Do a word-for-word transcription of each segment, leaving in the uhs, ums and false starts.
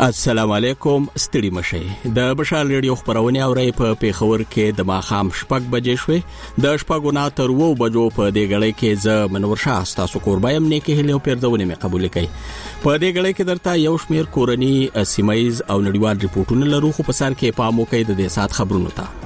السلام علیکم ستړي مشه د بشال ریډیو خبرونه اوري په پیښور کې د ماخام شپږ بجې شوې د شپږو نه تر وو بجو په دې غړې کې ز منور شاه تاسو قربایم نه کې هلو پیرځونه مې قبول کړي په دې غړې کې درته یو شمیر کورنی سیمایز او نړیوال ریپورتونه لرو خو په سر کې پامو کوي د دې سات خبرونو ته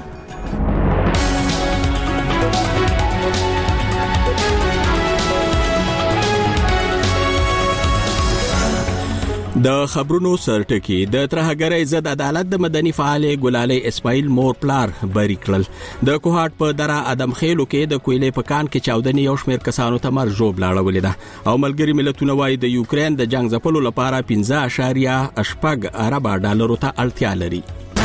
د خبرونو سرټکی د ترهګرۍ ضد عدالت د مدني فعال ګلالي اسماعیل مور پلار بری کړل د کوهاټ په درا ادم خېلو کې د کویلې پکان کې چاودنې یو شمیر کسانو ته مر جوړ لاړولې ده او ملګری ملتونه وايي د یوکرين د جنگ ځپلو لپاره پنځه اعشاریه شپږ ارب ډالرو ته اړتیا لري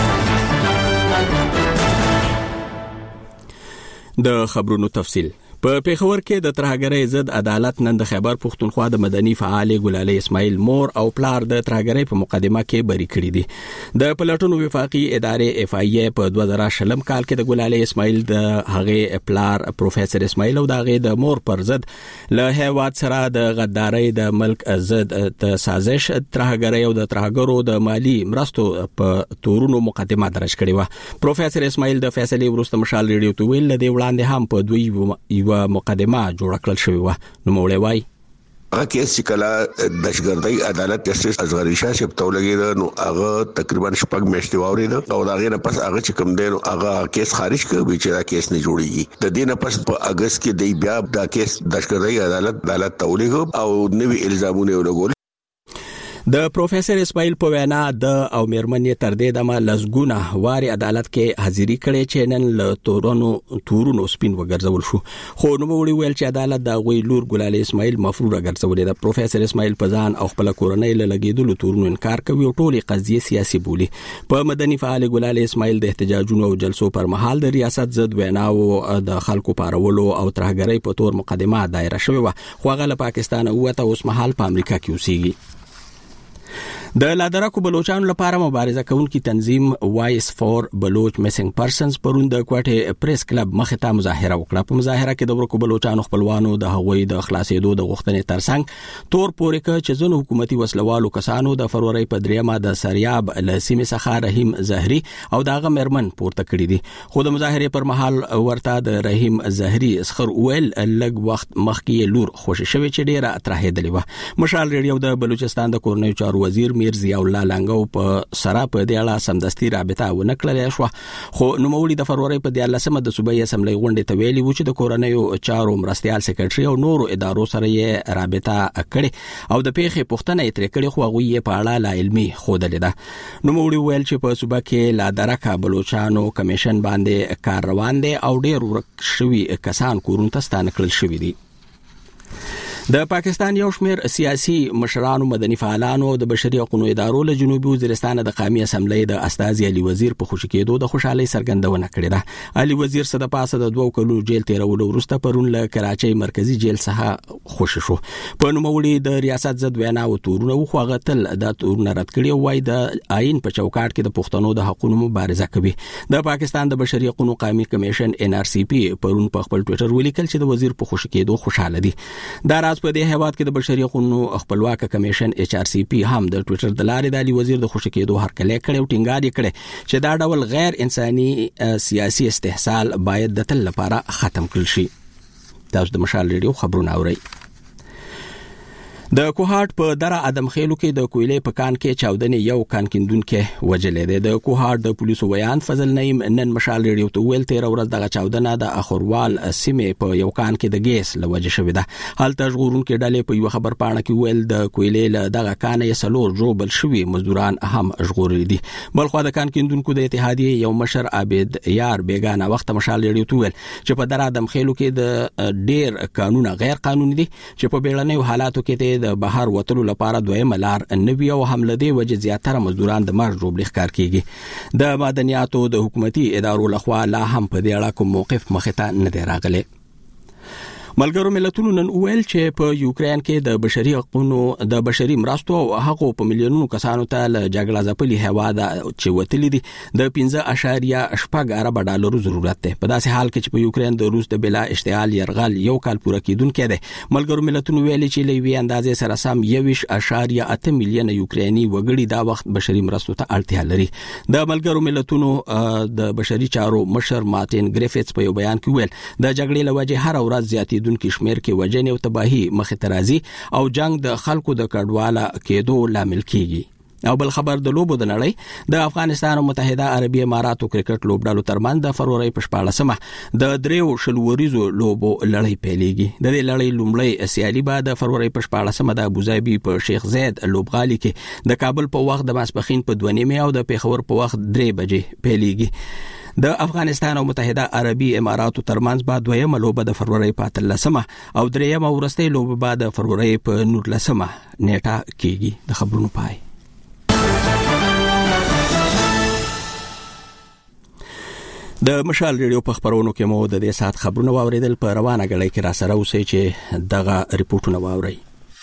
د خبرونو تفصیل په پیښور کې د ترهګرۍ ضد عدالت نن د خیبر پښتونخوا د مدني فعال ګلالي اسماعیل مور او پلار د ترهګرۍ په مقدمه کې بری کړی دي د پلاتونو وفاقي ادارې اف ای ای په دوه زره شلم کال کې د ګلالي اسماعیل د هغه پلار پروفیسور اسماعیل او د هغه د مور پر ضد له هیواد سره د غدارۍ د ملک ضد د سازش ترهګرۍ او د ترهګرو د مالی مرستو په تورونو مقدمه درج کړې و پروفیسور اسماعیل د فیصلې وروسته مشال ریډیو ته ویل د وړاندې هم په دوی و مقدمه جوړ کړل شوی و نو مولوی وای هغه کیس چې کله دشګردۍ عدالت جسټس اصغری شاه شپ تولګید نو هغه تقریبا شپږ میاشتې واورید او دا غیر پس هغه چې کوم دی نو هغه کیس خارج کړ چې دا کیس نه جوړیږي د دې نه پس په اگست کې دی بیا دا کیس دشګردۍ عدالت عدالت تولګ او نوې الزامونه ولګول د پروفیسور اسماعیل په وینا د او میرمنې تر دې دمه لزګونه واري عدالت کې حاضری کړي چې نن له تورونو تورونو سپین وګرځول شو خو نو وړي ویل چې عدالت د غوي لور ګلالي اسماعیل مفروض ګرځولې ده پروفیسور اسماعیل په ځان او خپل کورنۍ له لګیدلو تورونو انکار کوي او ټولي قضیه سیاسي بولي په مدني فعال ګلالي اسماعیل د احتجاجونو او جلسو پر مهال د ریاست ضد ویناو د خلکو پارولو او ترهګرۍ په تور مقدمه دایره شوی و خو هغه له پاکستان اوته اوس مهال په امریکا کې اوسېږي د لادرکو بلوچستان لپاره مبارزه کوونکي تنظیم وایس فور بلوچ میسنګ پرسنز پرون د کوټه پریس کلب مخ ته مظاهره وکړه په مظاهره کې د ورکو بلوچستان خپلوانو د هغوی د خلاصېدو د غوښتنې ترڅنګ تور پورې ک چې ځنو حکومتي وسلوالو کسانو د فروری په دریمه د سریاب لسیمه څخه رحیم زهري او دغه مرمن پورته کړی دي خو د مظاهره پر مهال ورته د رحیم زهري اسخر ویل لګ وخت مخکې لور خوشی شوی چې ډیره اترهیدلی و مشال ریډیو د بلوچستان د کورنیو چارو وزیر میر ضیاء الله لنګو په سره په دې اړه سمدستي رابطه ونکړل شو خو نو مولوی د فروری په دیارلسمه د صوبایي اسمبلی غونډې ته ویلي و چې د کورنیو چارو مرستيال سیکریټري او نورو ادارو سره یې رابطه کړې او د پیښې پوښتنه یې ترې کړې خو هغه یې په اړه لا علمي خوده لیده نو مولوی ویل چې په صوبا کې لا درکه بلوچستانو کمیشن باندې کار روان دي او ډېر ورک شوی کسان کورون ته ستانه کړل شوی دي د پاکستان یو شمیر سیاسي مشرانو مدني فعالانو د بشري حقوقو ادارو له جنوبي وزیرستان د قومي اسمبلی د استاذ علي وزیر په خوشی کېدو د خوشحالي څرګندونه کړې ده علي وزیر صد پاسه د دوه کلو جیل تیرولو وروسته پرون له کراچۍ مرکزی جیل څخه خوشی شو په نوموړي د ریاست ضد وینا او تورونه خو غتل د تورونه رد کړي وای د آئین په چوکاټ کې د پښتنو د حقوقو مبارزه کوي د پاکستان د بشري حقوقو قومي کمیشن ان ار سی پی پرون په خپل ټوئیټر ولیکل چې د وزیر په خوشی کېدو خوشاله دي دا په دې هیواد کې د بشري حقوقو خپلواک کمیشن ایچ ار سی پی هم د ټوئیټر د لارې د علي وزیر د خوشی کېدو هرکلی کړي او ټینګار یې کړي چې دا ډول غیر انساني سیاسي استحصال باید د تل لپاره ختم کړل شي تاسو د مشال ریډیو خبرونه اورئ د کوهاټ په درا ادم خېلو کې د کویلې پکان کې چاودنې یو کان کیندونکو وجلې ده د کوهاټ د پولیسو بیان فضل نعیم نن مشال ریډیو ته ویل تیر ورځ دغه چاودنه د اخروال سیمه په یو کان کې د ګیس لوجه شوې ده حال تشغورون کې ډلې په یو خبر پاڼه کې ویل د کویلې له دغه کان یې سلور جوړبل شوی مزدوران هم ژغورل دي بلخو د کان کیندونکو د اتحادیه یو مشر عابد یار بیگانه وخت مشال ریډیو ته ویل چې په درا ادم خېلو کې د ډیر قانون غیر قانوني دي چې په بیړنیو حالاتو کې د بهر وتلو لپاره دویم لار نوی او حمله دی وجه زیاتره مزدوران د مرګ روبل ښکار کیږي د مدنیاتو د حکومتي ادارو لخوا لا هم په دې اړه کوم موقف مخه ته نه دی راغلی ملګرو ملتونو نن ویل چې په یوکرين کې د بشري حقوقو د بشري مرستو او حقوقو په میلیونونو کسانو ته له جګړه ځپلي هیواد چې وتلي دي د پنځه اعشاریه شپږ ارب ډالرو ضرورت ده. په داسې حال کې چې په یوکرين د روس د بلا اشتعال يرغل یو کال پوره کیدونکې ده. ملګرو ملتونو ویل چې لوی اندازې سره سم یوش اعشاریه اته میلیون یوکريني وګړي دا وخت بشري مرستو ته اړتیا لري. د ملګرو ملتونو د بشري چارو مشر مارټین ګریفټس په یو بیان کې ویل د جګړې لوجه هر ورځ زیاتې دونکو شمیر کې وجنې او تباہي مخ ته راځي او جنگ د خلکو د کډواله کېدو لامل کیږي. او بل خبر د لوبو د نړۍ د افغانستان او متحده عربی اماراتو کرکټ لوبډالو ترمن د فروری په شپاړسمه د دریو شلوریزو لوبو لړۍ پیلېږي. د دې لړۍ لومړی سیالي به د فروری په شپاړسمه د ابوظبي په شیخ زاید لوبغالي کې د کابل په وخت د ماسپخین په دوه نیمه او د پیښور په وخت درې بجې پیلېږي. د افغانستان او متحده عربی اماراتو ترمنځ بعد دویمه لوبه د فروری په اتلسمه او دریمه ورستۍ لوبه بعد د فروری په نولسمه نیټه کېږي. د خبرونو پای. د مشال ریډیو په خبرونو کې مو د دې سات خبرونه واوریدل. په روانه غړي کې را سره اوسئ چې دغه ریپورتونه واورئ.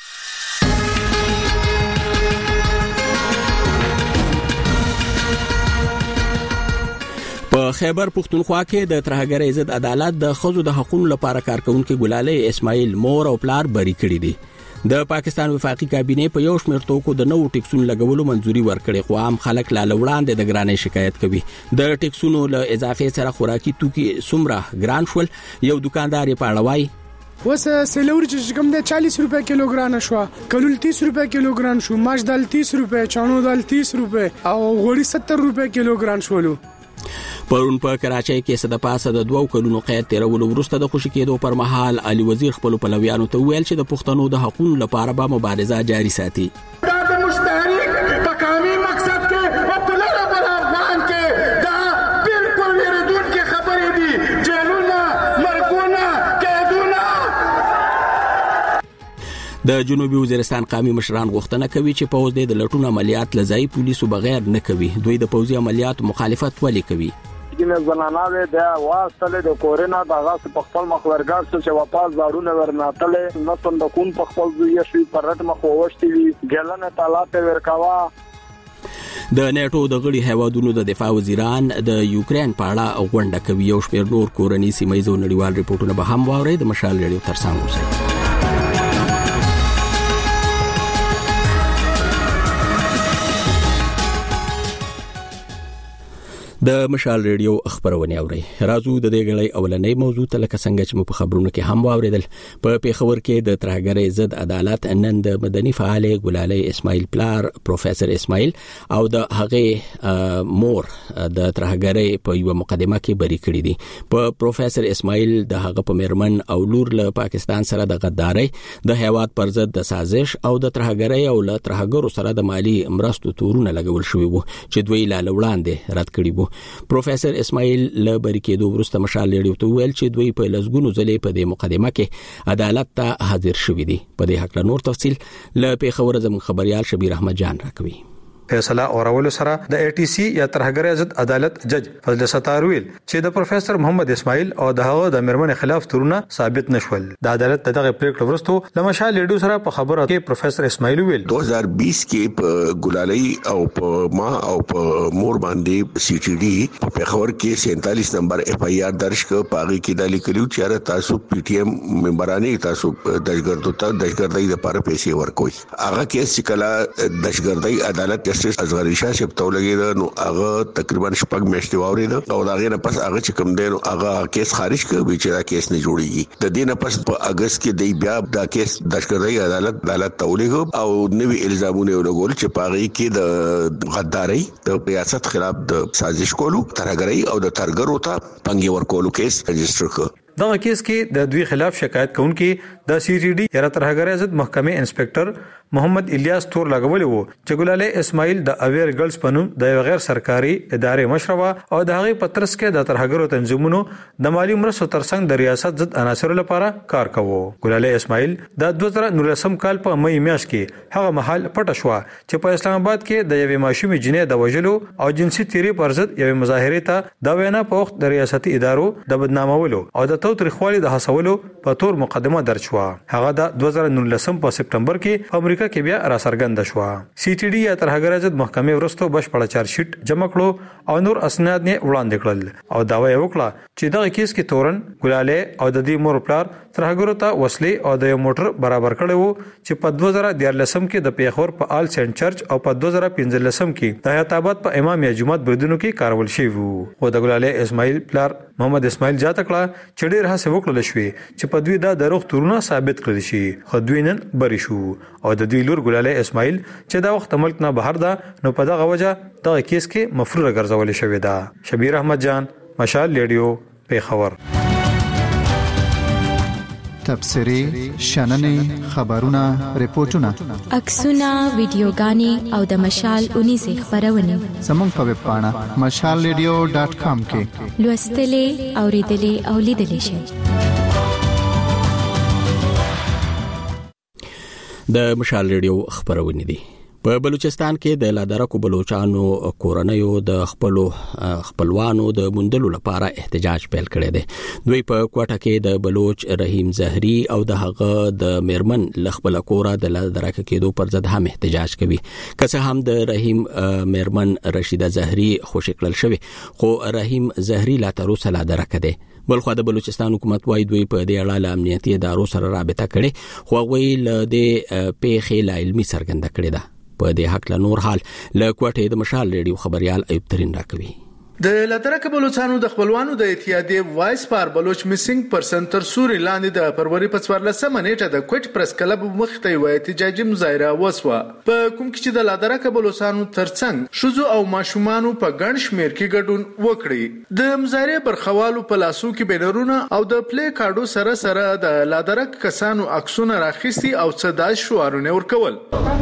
په خیبر پختونخوا کې د ترهګرۍ ضد عدالت د خزو د حقوقو لپاره کارکونکو ګلالۍ اسماعیل مور او پلار بری کړی دي. د پاکستان وفاقي کابینه په یو شمېر توکو د نوو ټیکسونو لګولو منځوري ورکړې، خو عام خلک لا وړاندې د ګرانۍ شکایت کوي. د ټیکسونو له اضافه سره خوراکي توکي سمره ګران شول. یو دکاندار په اړه وایي وس سلور چې کوم د چالیس روپے کیلوګرام شو، کلول تیس روپے کیلوګرام شو، ماش دال تیس روپے، چانو دال تیس روپے او غوړي ستر روپے کیلوګرام شولو. پرون په کراچۍ کې صد پاسه د دوو کلونو قید تیرولو وروسته د خوشی کېدو پر مهال علي وزیر خپل پلویانو ته ویل چې د پښتنو د حقوقو لپاره به مبارزه جاري ساتي. دا د مشترک تکامي مقصد کې وطلره پر افغان کې دا بالکل ویردون کې خبرې دي. جیلونه، مرګونه، قیدونه. د جنوبي وزیرستان قومي مشران غوښتنه کوي چې پوز د لټون عملیات لزای پولیسو بغیر نه کوي. دوی د پوزي عملیات مخالفت ولې کوي؟ دینه زنانه د واسطه د کورونا د غاص په خپل مخورګار چې واپس زارونه ورناتله نو صندوقون په خپل ځای شي پرټ مخوشتي ګلنه تعالی ته ورکاوه. د نیټو د غړي هیوادونو د دفاع وزیران د یوکرين په اړه غونډه کوي. یو شمېر نور کورنۍ سیمایي نړیوال ریپورتونه به هم واوري. د مشال ریډیو ترڅنګ اوسئ. د مشال ریډیو خبرونه اوري. راځو د دې غړي اولنې موضوع ته لکه څنګه چې په خبرونو کې هم واوریدل. په پیښور کې د ترهګرۍ ضد عدالت نن د مدني فعال ګلالۍ اسماعیل پلار پروفیسور اسماعیل او د هغه مور د ترهګرۍ په یو مقدمه کې بری کړی دي. په پروفیسور اسماعیل د هغه په مرمن او لور له پاکستان سره د غدارۍ د هیواد پر ضد د سازش او د ترهګرۍ او له ترهګرو سره د مالی مرستو تورونه لګول شوی وو چې دوی لا وړاندې رد کړی وو. پروفیسور اسماعیل له بری کېدو وروسته مشال ریډیو ته ویل چې دوی په لسګونو ځلې په دې مقدمه کې عدالت ته حاضر شوي دي. په دې حق نور تفصیل له پیښور زموږ خبريال شبیر احمد جان راکوي. فیصله اورولو سره د ای ټي سي یا ترهګرۍ ضد عدالت جج فضل ستار ویل چې د پروفیسور محمد اسماعیل او د هغه د مرمن خلاف تورونه ثابت نشول. د عدالت دغه پریکړه ورسته لمشال لیډو سره په خبره کې پروفیسور اسماعیل ویل دو هزار بیس کې په ګلالۍ او په ما او په مور باندې سی ټي ډي په پیښور کې سینتالیس نمبر اف ای آر درج ک پاغي کې د لیکلو چې تاسو پی ټی ایم ممبرانی تاسو دشګردو ته دشګردۍ د لپاره پیسې ورکوي. هغه کې سکلا دشګردۍ عدالت ازغری شاه چې په تولګي نو هغه تقریبا شپږ میاشتې واورید او دا غیر پس هغه چې کوم دی نو هغه کیس خارج کړ چې دا کیس نه جوړیږي. د دې نه پس په اگست کې دی بیا دا کیس د شکرۍ عدالت عدالت تولګ او نوې الزامونه ولګول چې پاغي کې د غدارۍ د ریاست خلاف د سازش کولو ترهګرۍ او د ترګرو ته پنګي ورکولو کیس رجسټر کړ. دغه کیس کې د دوی خلاف شکایت کوونکي د سی ټي ډي یا ترهګرۍ ضد محکمې انسپکټر محمد الیاس تور لګولې وو چې ګلاله اسماعیل د اویر ګرلز پنوم د غیر سرکاري ادارې مشروا او د هغې په ترڅ کې د ترهګرو تنظیمونو د مالی مرستو ترڅنګ د ریاست ضد عناصرو لپاره کار کوو. ګلاله اسماعیل د دوه زره نولسم کال په مې میاشت کې هغه مهال پټه شو چې په اسلام آباد کې د یوې ماشومې جنې د وژلو او جنسي تیری پر ضد یوې مظاهرې ته د وینا په وخت د ریاستي ادارو د بدنامولو او د تاوتریخوالي د هڅولو په تور مقدمه درج شو. هغه د دوه زره نولسم په سپټمبر کې په امریکا کې بیا راڅرګنده شو. سی ټي ډي یا ترهګر ضد محکمې ورستو بشپړه چارج شیټ جمع کړو او نور اسناد یې وړاندې کړل او داوا یې وکړه چې دغه کیس کې تورن ګلاله او د دې مور پلار ترهګرو ته وسلې او د موټر برابر کړي وو چې په دوه زره دیارلسم کې د پیښور په آل سینټ چرچ او په دوه زره پنځلسم کې د حیات آباد په امامیا جمعات بریدونو کې کارول شوی وو. او د ګلاله اسماعیل پلار محمد اسماعیل جاته کړه چې ډېر هڅه وکړل شوې چې په دوی دا دروغ تورونه ثابت کړل شي خو دوی نن بری شو او د دوی لور ګلاله اسماعیل چې دا وخت ملک نه بهر ده نو په دغه وجه دغه کیس کې مفروضه ګرځول شوې ده. شبیر احمد جان، مشال ریډیو، پیښور. تبصری، شننې، خبرونه، ریپورتونه، عکسونه، ویډیوګانې او د مشال اونیزه خبرونه زموږ په ویب پاڼه مشال ریډیو ډاټ کام کې لوستلې، اوریدلې او لیدلې شئ. د مشال ریډیو خبرونه دي. په بلوچستان کې د لادرکو بلوچانو کورنیو د خپلو خپلوانو د مندلو لپاره احتجاج پیل کړی دی. دوی په کوټه کې د بلوچ رحیم زهری او د هغه د میرمن لخپل کوره د لادرکه کېدو پر ضد هم احتجاج کوي. که څه هم د رحیم میرمن رشیده زهری خوشی کړل شوی خو رحیم زهری لا تر اوسه لادرکه دی. بلخو د بلوچستان حکومت وايي دوی په دې اړه له امنیتي ادارو سره رابطه کړي خو هغوی له دې پیښې لا علمي څرګنده کړې ده. په دې حق له نور حال له کوټې د مشال ریډیو خبريال ایوب ترين راکوي. د لادرکه بلوچستانو د خپلوانو د اتحادیې وایس پار بلوچ میسنګ پرسن تر سوري لاندې د فروری په څوارلسمه نیټه د کوټ پریس کلب مخته یو احتجاجي مظاهره وسوه په کوم کې چې د لادرکه بلوچستانو ترڅنګ شوزو او ماشومانو په ګڼ شمیر کې ګډون وکړي. د مظاهره برخوالو په لاسو کې بنرونه او د پلی کارډو سره سره د لادرک کسانو عکسونه راخیستي او صدا شعارونه ورکول.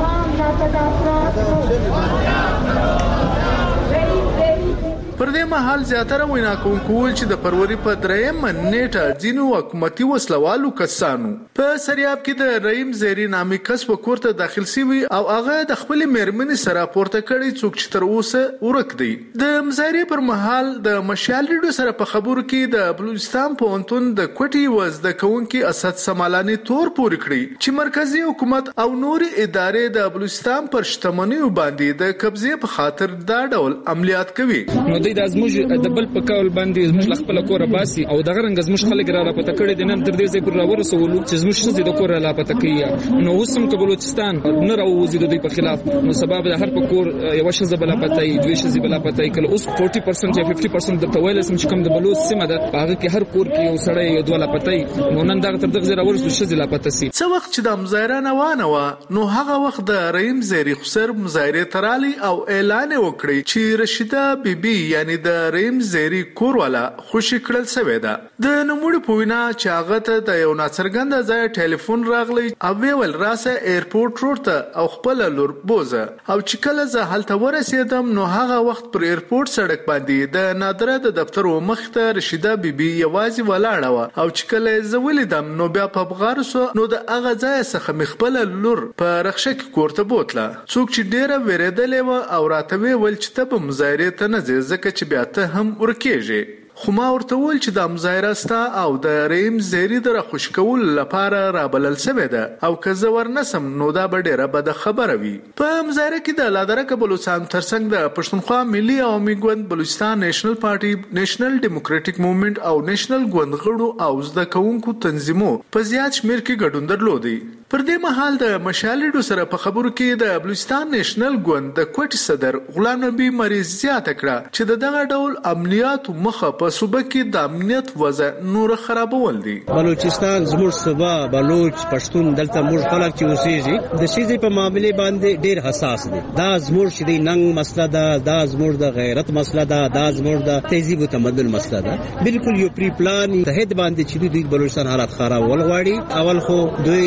پر دې مهال زیاتره وینا کوونکو چې د فروری په درېیمه نیټه ځینو حکومتي وسلوالو کسانو په سریاب کې د رحیم زهری نامي کس په کورته داخل شوی او هغه د خپل میرمنې سره پورته کړی څوک چې تر اوسه ورک دی. د مظاهرې پر مهال د مشال ریډیو سره په خبرو کې د بلوچستان پوهنتون د کوټي وزد کوونکي اسد سمالانی تور پورې کړی چې مرکزی حکومت او نوري ادارې د بلوچستان پر شتمنیو باندې د قبضې په خاطر دا ډول عملیات کوي. د ازموج د بل په کول باندې زموږ خپل کور باسي او دغه رنګ زموږ خلک را پته کړی د نن تر دې ځای پر راورسولو چې زموږ شزي د کور را پته کوي نو اوسم ک بلوچستان نه راوځي د دوی په خلاف نو سبب د هر په کور یو شزه بل پته ای دوی شزي بل پته ای کله اوس چالیس پرسنټ یا پنځه پرسنټ د تویل سم چې کوم د بلوچ سیمه ده هغه کې هر کور کې یو سړی یو دوه پته ای نو نن دغه تر دغه ځای راورسول شزي لا پته سي. څو وخت چې د مظاهره نه وانه و نو هغه وخت د رحیم زهری خسر مظاهره ترالی او اعلان وکړي چې رشیده بیبي یعنی د رحیم زهری کور والا خوشی کړل شوی ده. د نوموړي په وینا چې هغه ته د یو ناڅرګند ځای ټلیفون راغلی او ویل راسه ایرپورټ روډ ته او خپل لور بوزه او چې کله زه هلته ورسېدم نو هغه وخت پر ایرپورټ سړک باندې د نادره د دفتر مخ ته رشیده بیبي یوازې ولاړه و او چې کله زه ولیدم نو بیا په بغار سو نو د هغه ځای څخه مخبل لور په رخصه کې کوړه بوتله څوک چې ډیره وریدلې و او راته ویل چې ته به مظاهره ته نه ځکه چې بیا ته هم ورکیږي. خو ما ورته ویل چې د مظاهره ستا او د رحیم زهری د خوش کول لپاره رابلل شوی ده او که زه ورنسم نو دا به ډیره بده خبره وي. په مظاهره کې د لادرکه بلوچستان ترڅنګ د پښتونخوا ملي عوامي ګوند، بلوچستان نیشنل پارټي، نیشنل ډیموکراټیک موومېنټ او نیشنل ګوند غړو او زده کوونکو تنظیمو په زیات شمیر کې ګډون درلودي. پر دې مهال د مشال ریډیو سره په خبرو کې د بلوچستان نیشنل ګوند د کوټ صدر غلام نبی مریض زیاته کړه چې د دغه ډول عملیاتو مخه په صوبه کې د امنیت وضع نور خرابول دي. بلوچستان زموږ صوبه بلوچ پښتون دلته موږ خلک چې اوسېږي د شیزې په معاملې باندې ډېر حساس دي. دا زموږ چې دی ننګ مسله ده، دا زموږ د غیرت مسله ده، دا زموږ د تهذیب او تمدن مسله ده. بالکل یو پری پلان ته هد باندې چې دوی بلوچستان حالات خرابول غواړي. اول خو دوی نارینه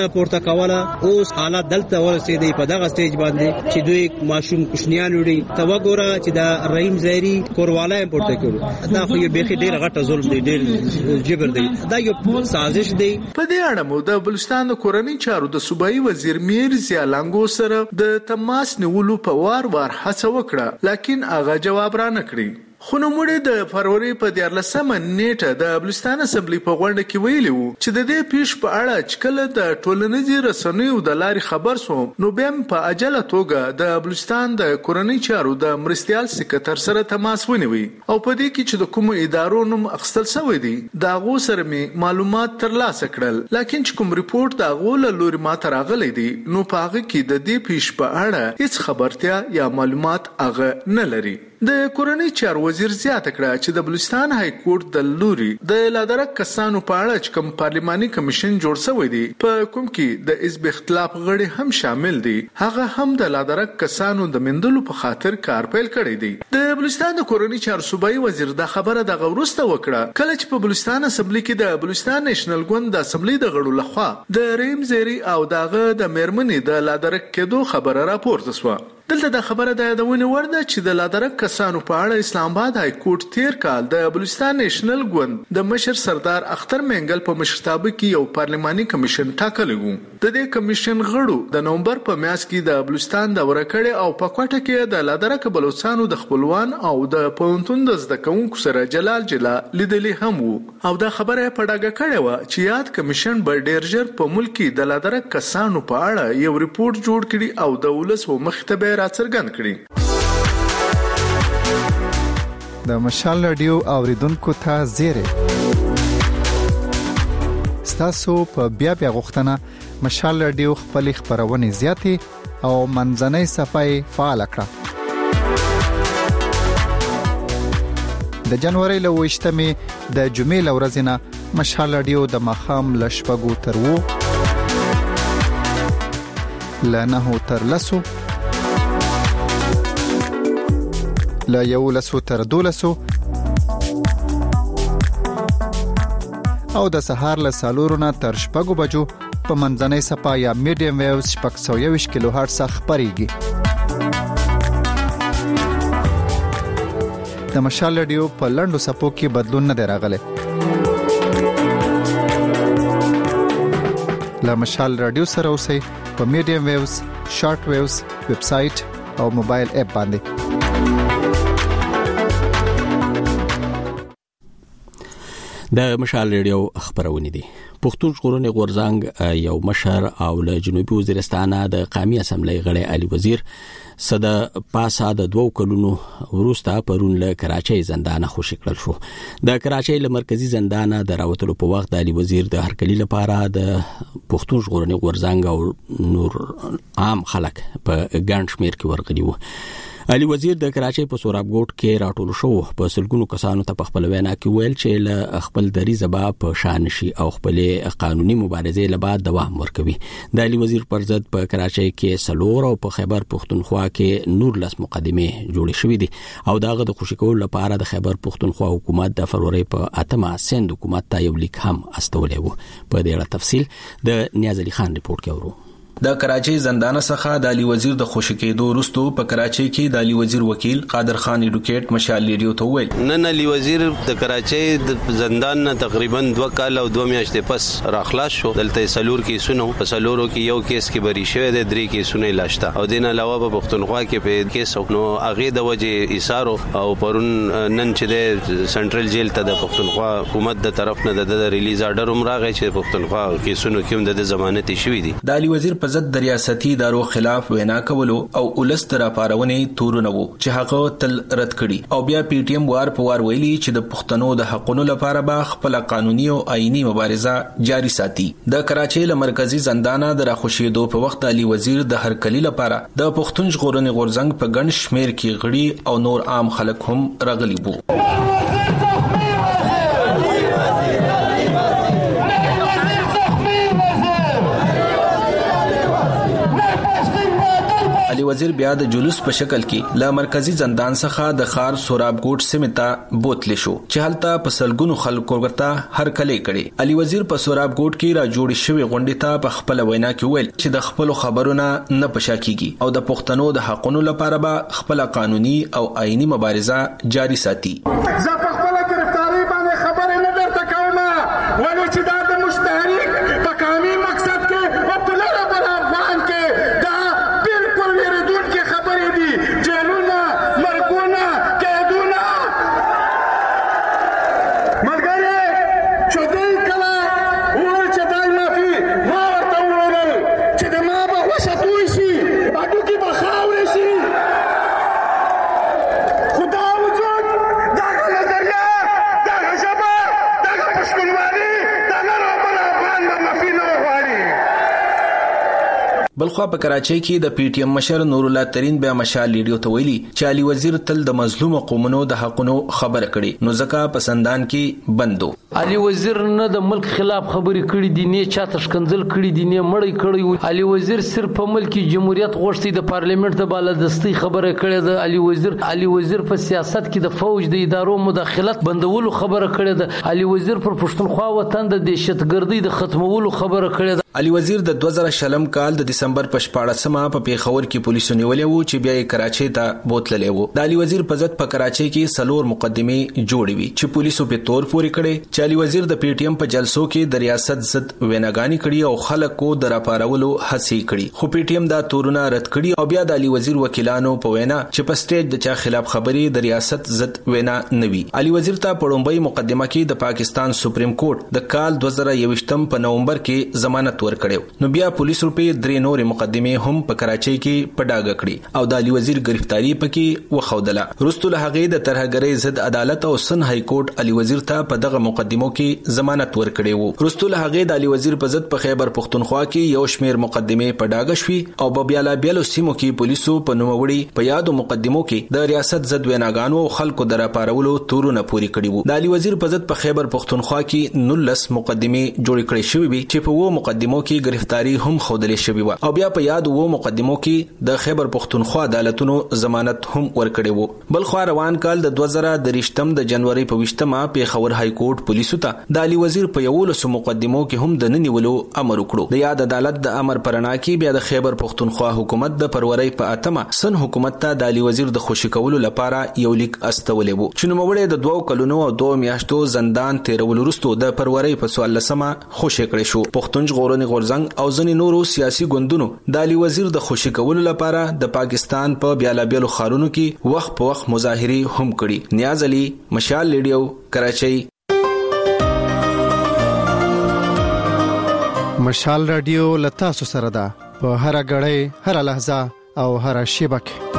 نه پورته کوله. اوس حالات دلته ورسېدي په دغه سټیج باندې چې دوی ماشوم کوشنیان وړي. ته وګوره چې دا رحیم زهري کوروالا پورته کړو. دا خو یو بيخي ډیر غټه ظلم دی، ډیر جبر دی. دا یو سازش دی. په دې اړه مو د بلوچستان د کورنۍ چارو د صوبایي وزیر میر ضیا لنګو سره د تماس نیولو په وار وار هڅه وکړه، لیکن هغه جواب را نه کړی. خو نوموړي د فروری په دیارلسمه نیټه د بلوچستان اسمبلی په غونډه کې ویلي وو چې د دې پیښ په اړه چې کله د ټولنیزو رسنیو د لارې خبر سوم نو بیا په عاجله توګه د بلوچستان د کورنۍ چارو د مرستیال سکرټر سره تماس ونیوي او په دې کې چې د کوم ادارو نوم اخیستل شوی دی دا غو سره می معلومات ترلاسه کړل، لیکن چې کوم ریپورت دا غو له لوري ماته راغلی دی نو په هغه کې د دې پیښ په اړه هیڅ خبرتیا یا معلومات هغه نه لري. د کورنۍ چارو وزیر زیاته کړه چې د بلوچستان های کورټ د لوري د لادرک کسانو په اړه چې کوم پارلماني کمیشن جوړ شوی دی په کوم کې د حزب اختلاف غړي هم شامل دي، هغه هم د لادرک کسانو د مندلو په خاطر کار پیل کړی دی. د بلوچستان د کورنۍ چارو صوبایي وزیر دا خبره د غورسته وکړه کله چې په بلوچستان اسمبلی کې د بلوچستان نېشنل ګوند د اسمبلی د غړو لخوا د رحیم زهري او داغه د میرمنې د لادرک کېدو خبره راپورته شوه. دلته د خبره د یادونه ورده چې د لادرک کسانو په اړه اسلام آباد های کورټ تیر کال د بلوچستان نېشنل ګوند د مشر سردار اختر منګل په مشرتابه کې یو پارلماني کمیشن ټاکلی و. د دې کمیشن غړو د نومبر په میاشت کې د بلوچستان د ورکړې او په کوټه کې د لادرک بلوچستانو د خپلوان او د پونتون د زده کوونکو سره جلال جلا لیدلې هم وو او دا خبره په ډاګه کړې و چې یاد کمیشن به ډېر ژر په ملک کې د لادرک کسانو په اړه یو ریپورت جوړ کړي او د ولس و مختبر څرګند کړي. د مشال رادیو اوریدونکو ته زیری ستاسو په بیا بیا غوښتنه مشال رادیو خپل خبرونه زیاتې او منځنۍ صفحه فعال کړه. د جنوري له وشتمې د جمعې لورځنه مشال رادیو د مخام لشپګو تر وو لنه تر لسو لا یو لسو تر دولسو او د سهار له سالورونه تر شپږو بجو په منځنۍ صفحه یا میډیم ویوز شپږ سوه یوویشت کیلو هرټز خبريږي. د مشال رادیو په لنډو صفحو کې بدلون نه دی راغلی. له مشال رادیو سره اوسئ په میډیم ویوز، شارټ ویوز، ویب سټ او موبایل اپ باندې. د مشال رادیو خبرونه دي. پښتون ژغورنې غورځنګ یو مشر او له جنوبي وزیرستان د قومي اسمبلی غړی علي وزیر صدا پاسا د دوو کلونو وروسته پرون له کراچۍ زندان خوشی کړل شو. د کراچۍ له مرکزی زندان د راوتلو په وخت علي وزیر د هرکلی لپاره د پښتون ژغورنې غورځنګ او نور عام خلک په ګڼ شمیر کې ورغلي وو. علي وزیر د کراچۍ په سورابګوټ کې راټول شو. په سلګونو کسانو ته په خپل وینا کې ویل چې له خپل دری زبا په شان شي او خپل قانوني مبارزې له بعد دوام ورکوي. د علي وزیر پر ضد په کراچۍ کې سلور او په خیبر پښتونخوا کې نور لس مقدمه جوړې شوې دي او داغه د خوشی کول لپاره د خیبر پښتونخوا حکومت د فروری په اتمه سند حکومت ته یو لیک هم استولې وو. په دې اړه تفصیل د نیاز علي خان ریپورت کې اورو. د کراچۍ زندان څخه د علي وزیر د خوشی کېدو وروسته په کراچۍ کې د علي وزیر وکیل قادر خان ایډوکیټ مشال ریډیو ته ویل نن علي وزیر د کراچۍ د زندان نه تقریبا دوه کال او دوه میاشتې پس راخلاص شو. دلته سلور کې سونو په سلورو کې یو کیس کې بری شوی د درې کې سونې لاشته او دین علاوه په پښتونخوا کې په کیس نو هغه د وجه ایثارو او پرون نن چې د سنټرل جیل ته د پښتونخوا حکومت د طرف نه د ریلیز آرډر هم راغی چې پښتونخوا کې سونو کې د ضمانت شوی دي. د علي وزیر په ضد د ریاستي ادارو خلاف وینا کولو او ولس تر پارونه تورونه وو چې هغه تل رد کړي او بیا پی ټی ایم وار په وار ویلي چې د پښتنو د حقونو لپاره به خپل قانوني او آئینی مبارزه جاری ساتي. د کراچۍ له مرکزی زندان د راخوشیدو په وخت علي وزیر د هرکلی لپاره د پښتون ژغورنې غورځنګ په ګڼ شمیر کې غړي او نور عام خلک هم راغلي وو. علي وزیر بیا د جلوس په شکل کې له مرکزی زندان څخه د خار سوراب ګوټ سیمه ته بوتل شو چې هلته په سلګونو خلکو ورته هر کله کړي. علي وزیر په سوراب ګوټ کې را جوړ شوی غونډې ته په خپل وینا کې ویل چې د خپل خبرونه نه پشاکیږي او د پښتنو د حقونو لپاره به خپل قانوني او آئینی مبارزه جاری ساتي. زه په خپل گرفتاری باندې خبرې نه درته کوم ولې چې دا د مشترک په کامي مقصد کې او ټول پر افغان کې دا بالکل ویریدونکې خبرې دي. جیلونه مرګونه قیدونه ملګري چې دوی کله وویل چې دا معافي ما ورته وویل چې د ما به غوښه توی شي هډوکي به خاورې شي خو دا وجود دغه نظریه دغه ژبه دغه پښتونولي دغه روبل افغان به معافي نه وغواړي. بلخوا په کراچۍ کې د پی ټی ایم مشر نور الله ترین بیا مشال لیډیو ته ویلي چې علي وزیر تل د مظلوم قومونو د حقونو خبره کړي نو ځکه په سندان کې بندو. علي وزیر نه د ملک خلاف خبرې کړې دي نه چاته شکنځل کړي دي نه مړی کړی. علي وزیر صرف په ملک جمهوریت غوښتي د پارلیمنت د بالادستي خبره کړې ده. علي وزیر علي وزیر په سیاست کې د فوج د ادارو مداخلت بندولو خبره کړې ده. علي وزیر پر پښتونخوا وطن د دهشتګردۍ د ختمولو خبره کړې ده. علي وزیر د دوه زره شلم کال د دسمبر په شپاړسمه په پیښور کې پولیسو نیولې وو چې بیا یې کراچۍ ته بوتللې وو. د علي وزیر په ضد په کراچۍ کې سلور مقدمې جوړې وي چې پولیسو په تور پورې کړې چې علي وزیر د پی ټی ایم په جلسو کې د ریاست ضد ویناګانی کړي او خلکو د راپارولو هڅې کړي خو پی ټی ایم دا تورونه رد کړي او بیا د علي وزیر وکیلانو په وینا چې په سټیج د چا خلاف خبرې د ریاست ضد وینا نوي. علي وزیر ته په لومړی مقدمه کې د پاکستان سپریم کورټ د کال دوه زره یوویشتم په نومبر کې ضمانت ورکړو نو بیا پولیسو په درې نورې مقدمې هم په کراچۍ کې په ډاګه کړي او د علي وزیر گرفتاری پکې وخودله. وروسته له هغې د ترهګرۍ ضد عدالت او سن های کورټ علي وزیر ته په دغه مقدمو کې ضمانت ورکړي وو. وروسته له هغې د علي وزیر په ضد په خیبر پښتونخوا کې یو شمېر مقدمې په ډاګه شوي او په بیالا بیلو سیمو کې پولیسو په نوموړي په یادو مقدمو کې د ریاست ضد ویناګانو او خلکو د راپارولو تورونه پوري کړي وو. د علي وزیر په ضد په خیبر پښتونخوا کې نولس مقدمې جوړې کړې شوې وي چې په وو مقدمو کې گرفتاری هم خودلې شوې و او بیا په یاد وو مقدمو کې د خیبر پښتونخوا عدالتونو ضمانت هم ورکړي وو. بل خو روان کال د دوه زره درشتم د جنوري په وشتمه پیښور های کورټ پولیسو ته د علي وزیر په یولسو مقدمو کې هم د ننیولو امر وکړو. د یاد عدالت د امر پرنا کې بیا د خیبر پښتونخوا حکومت د فروری په اتمه سن حکومت ته د علي وزیر د خوشی کولو لپاره یو لیک استولې وو چې نوموړی د دوه کلونو او دوه میاشتو زندان تیرولو وروسته د فروری په څوارلسمه خوشی کړی شو. پښتون ژغورنې غورځنګ او ځینې نورو سیاسي ګوندونو د علي وزیر د خوشی کولو لپاره د پاکستان په بیالا بیلو خارونو کې وخت په وخت مظاهره هم کړي. نیاز علي مشال لیډیو کراچۍ. مشال رادیو لتا سره ده په هر غړې هر لحظه او هر شبکه.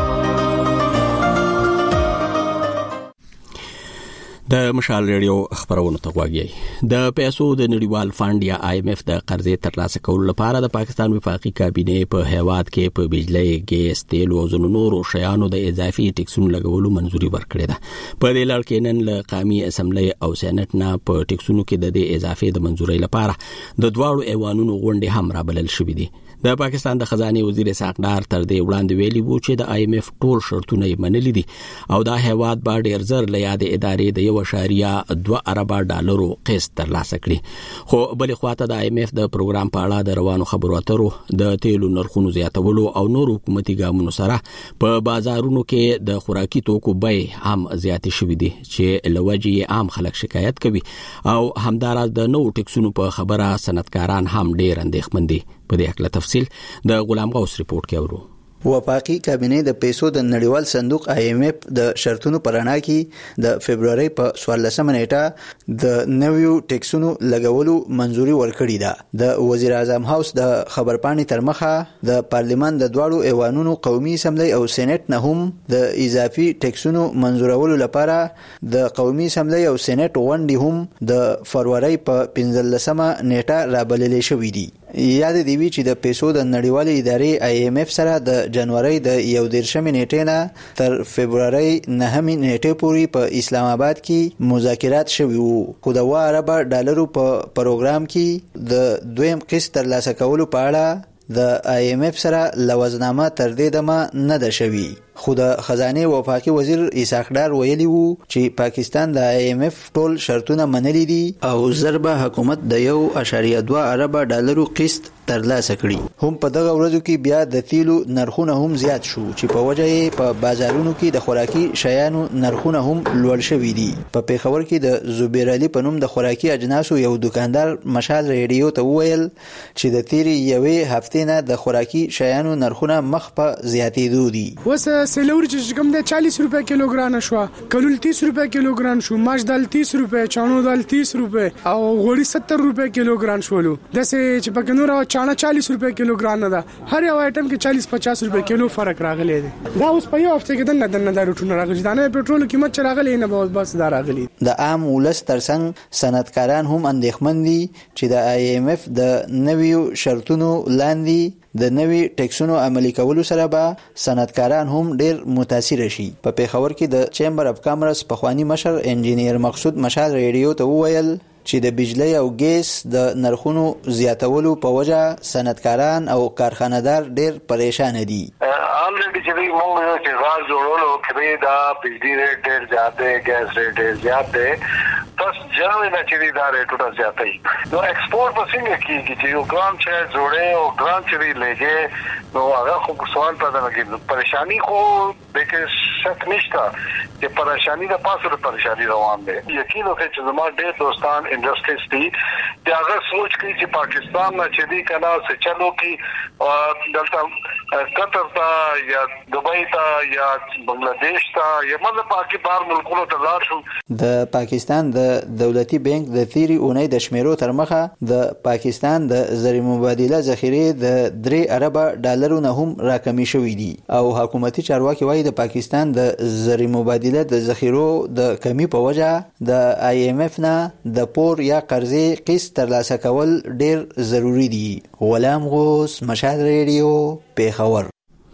د مشال ریډیو خبرونه ته غواړي. د پیسو د نړیوال فند یا آی ایم ایف د قرضې ترلاسه کولو لپاره د پاکستان وفاقي کابینه په هیواد کې په بجلی، ګیس، تیل او ځینو نورو شیانو د اضافي ټیکسونو لګولو منځوري ورکړې ده. په دې لړ کې نن له قومي اسمبلی او سېنات نه په ټیکسونو کې د دې اضافي د منځوري لپاره د دواړو ایوانونو غونډې هم رابلل شوې دي. د پاکستان د خزانه وزیر اسحاق تر دې وړاندې ویلي وو چې د آی ایم ایف ټول شرطونه یې منلي دي او دا هیواد به ډیر زر له یاد ادارې د یو اشاریه دوه اربه ډالرو قسط ترلاسه کړي. خو بلې خواته د آی ایم ایف د پروګرام په اړه د روانو خبرو اترو د تیلو نرخونو زیاتولو او نور حکومتي ګامونو سره په بازارونو کې د خوراکي توکو بیې هم زیاتې شوې دي چې لوجې عام خلک شکایت کوي او همداراز د نو ټیکسونو په خبره صنعتکاران هم ډیر اندېښمن دي. په دې اړه تفصیل د غلام غوث ریپورت کې اورو. وفاقي کابینه د پیسو د نړیوال صندوق آی ایم ایف د شرطونو پرانا کې د فبرवरी په څوارلسمه نیټه د نویو ټیکسونو لګولو منځوري ورکړې ده. د وزیر اعظم هاوس د خبرپاڼې تر مخه د پارلیمان د دواړو ایوانونو قومي اسمبلی او سېنات نه هم د اضافي ټیکسونو منځورولو لپاره د قومي اسمبلی او سېنات غونډې هم د فروری په پنځلسمه نیټه رابللې شوې دي. یاد دی وی چې د پیسو د نړیوالې ادارې آی ایم ایف سره د جنوري د یو دیرشمې نیټې نه تر فبرवरी نهمې نیټې پورې په اسلام آباد کې مذاکرات شوي وو. خو د اوه اربه ډالرو په پروګرام کې د دویم قسط ترلاسه کولو په اړه د آی ایم اف سره لوزنامه تر دې دمه نه ده شوي. خو د خزانه وفاقي وزیر اسحاق ډار ویلي وو چې پاکستان د آی ایم اف ټول شرطونه منلي دي او ضربه حکومت د یو اشاریه دوه ارب ډالرو قسط ترلاسه کړي. هم په دغه ورځو کې بیا د تیلو نرخونه هم زیات شو چې په وجه یې په بازارونو کې د خوراکي شیانو نرخونه هم لوړ شوي دي. په پیښور کې د زبیر علي په نوم د خوراکي اجناسو یو دکاندار مشال ریډیو ته وویل چې د تیرې یوې هفتې نه د خوراکي شیانو نرخونه مخ په زیاتېدو دي. وس سلور چې کوم د چالیس روپے کیلوګرام شو، کلول تیس روپے کیلوګرام شو، ماش دال تیس روپے، چانو دال تیس روپے او غوړي ستر روپے کیلوګرام شولو. دسه چې په کنورا چانا چالیس روپے کیلوګرام نه ده، هر یو آیټم کې چالیس پچاس روپے کیلو فرق راغلی دی. دا اوس په یو هفته کې د نه د نه روټونه راغلي، دا نه پېټرول قیمت چې راغلی نه به بس دا راغلی. د عام ولس ترڅنګ صنعتکاران هم اندېښمن دي چې د آی ایم اف د نویو شرطونو لاندې د نوي ټیکسونو عملي کولو سره به صنعتکاران هم ډیر متاثر شي. په پیښور کې د چیمبر اف کامرس پخوانی مشر انجینیر مقصود مشال ریډیو ته وویل چې د بجلی او ګیس د نرخونو زیاتولو په وجه صنعتکاران او کارخانه‌دار ډیر پریشان دي. الریډي چې موږ چې راز جوړولو کې دا بجلی ریټ ډیر زیات دی، ګیس ریټ ډیر زیات دی، بس جنوي نه چې دا ریټونه زیات دي. نو ایکسپورټ په څنګه کېږي چې یو ګرام چې جوړه او ګرام چې لګي نو هغه خو سوال پیدا کوي. پریشانی خو د کې شک نشته چې پریشانی د پاسه د پریشانی روان دي. یقین وکړئ چې زموږ ډېر دوستان انډستریز دي چې هغه سوچ کوي چې پاکستان نه چې دی کنه څه چلو کې دلته قطر ته یا دبي ته یا بنگلاديش ته یا مطلب باقي بار ملکونو ته لاړ شو. د پاکستان د دولتي بانک د تیری اونۍ د شمیرو تر مخه د پاکستان د زر مبادله ذخیره د درې ارب ډالرو نه هم راکمې شوې دي او حکومتي چارواکي وايي د پاکستان د زر مبادله د ذخیرو د کمی په وجه د آی ایم اف نه د پور یا قرضې قسط ترلاسه کول ډیر ضروری دي. غلام غوث، مشال ریډیو، پیښور.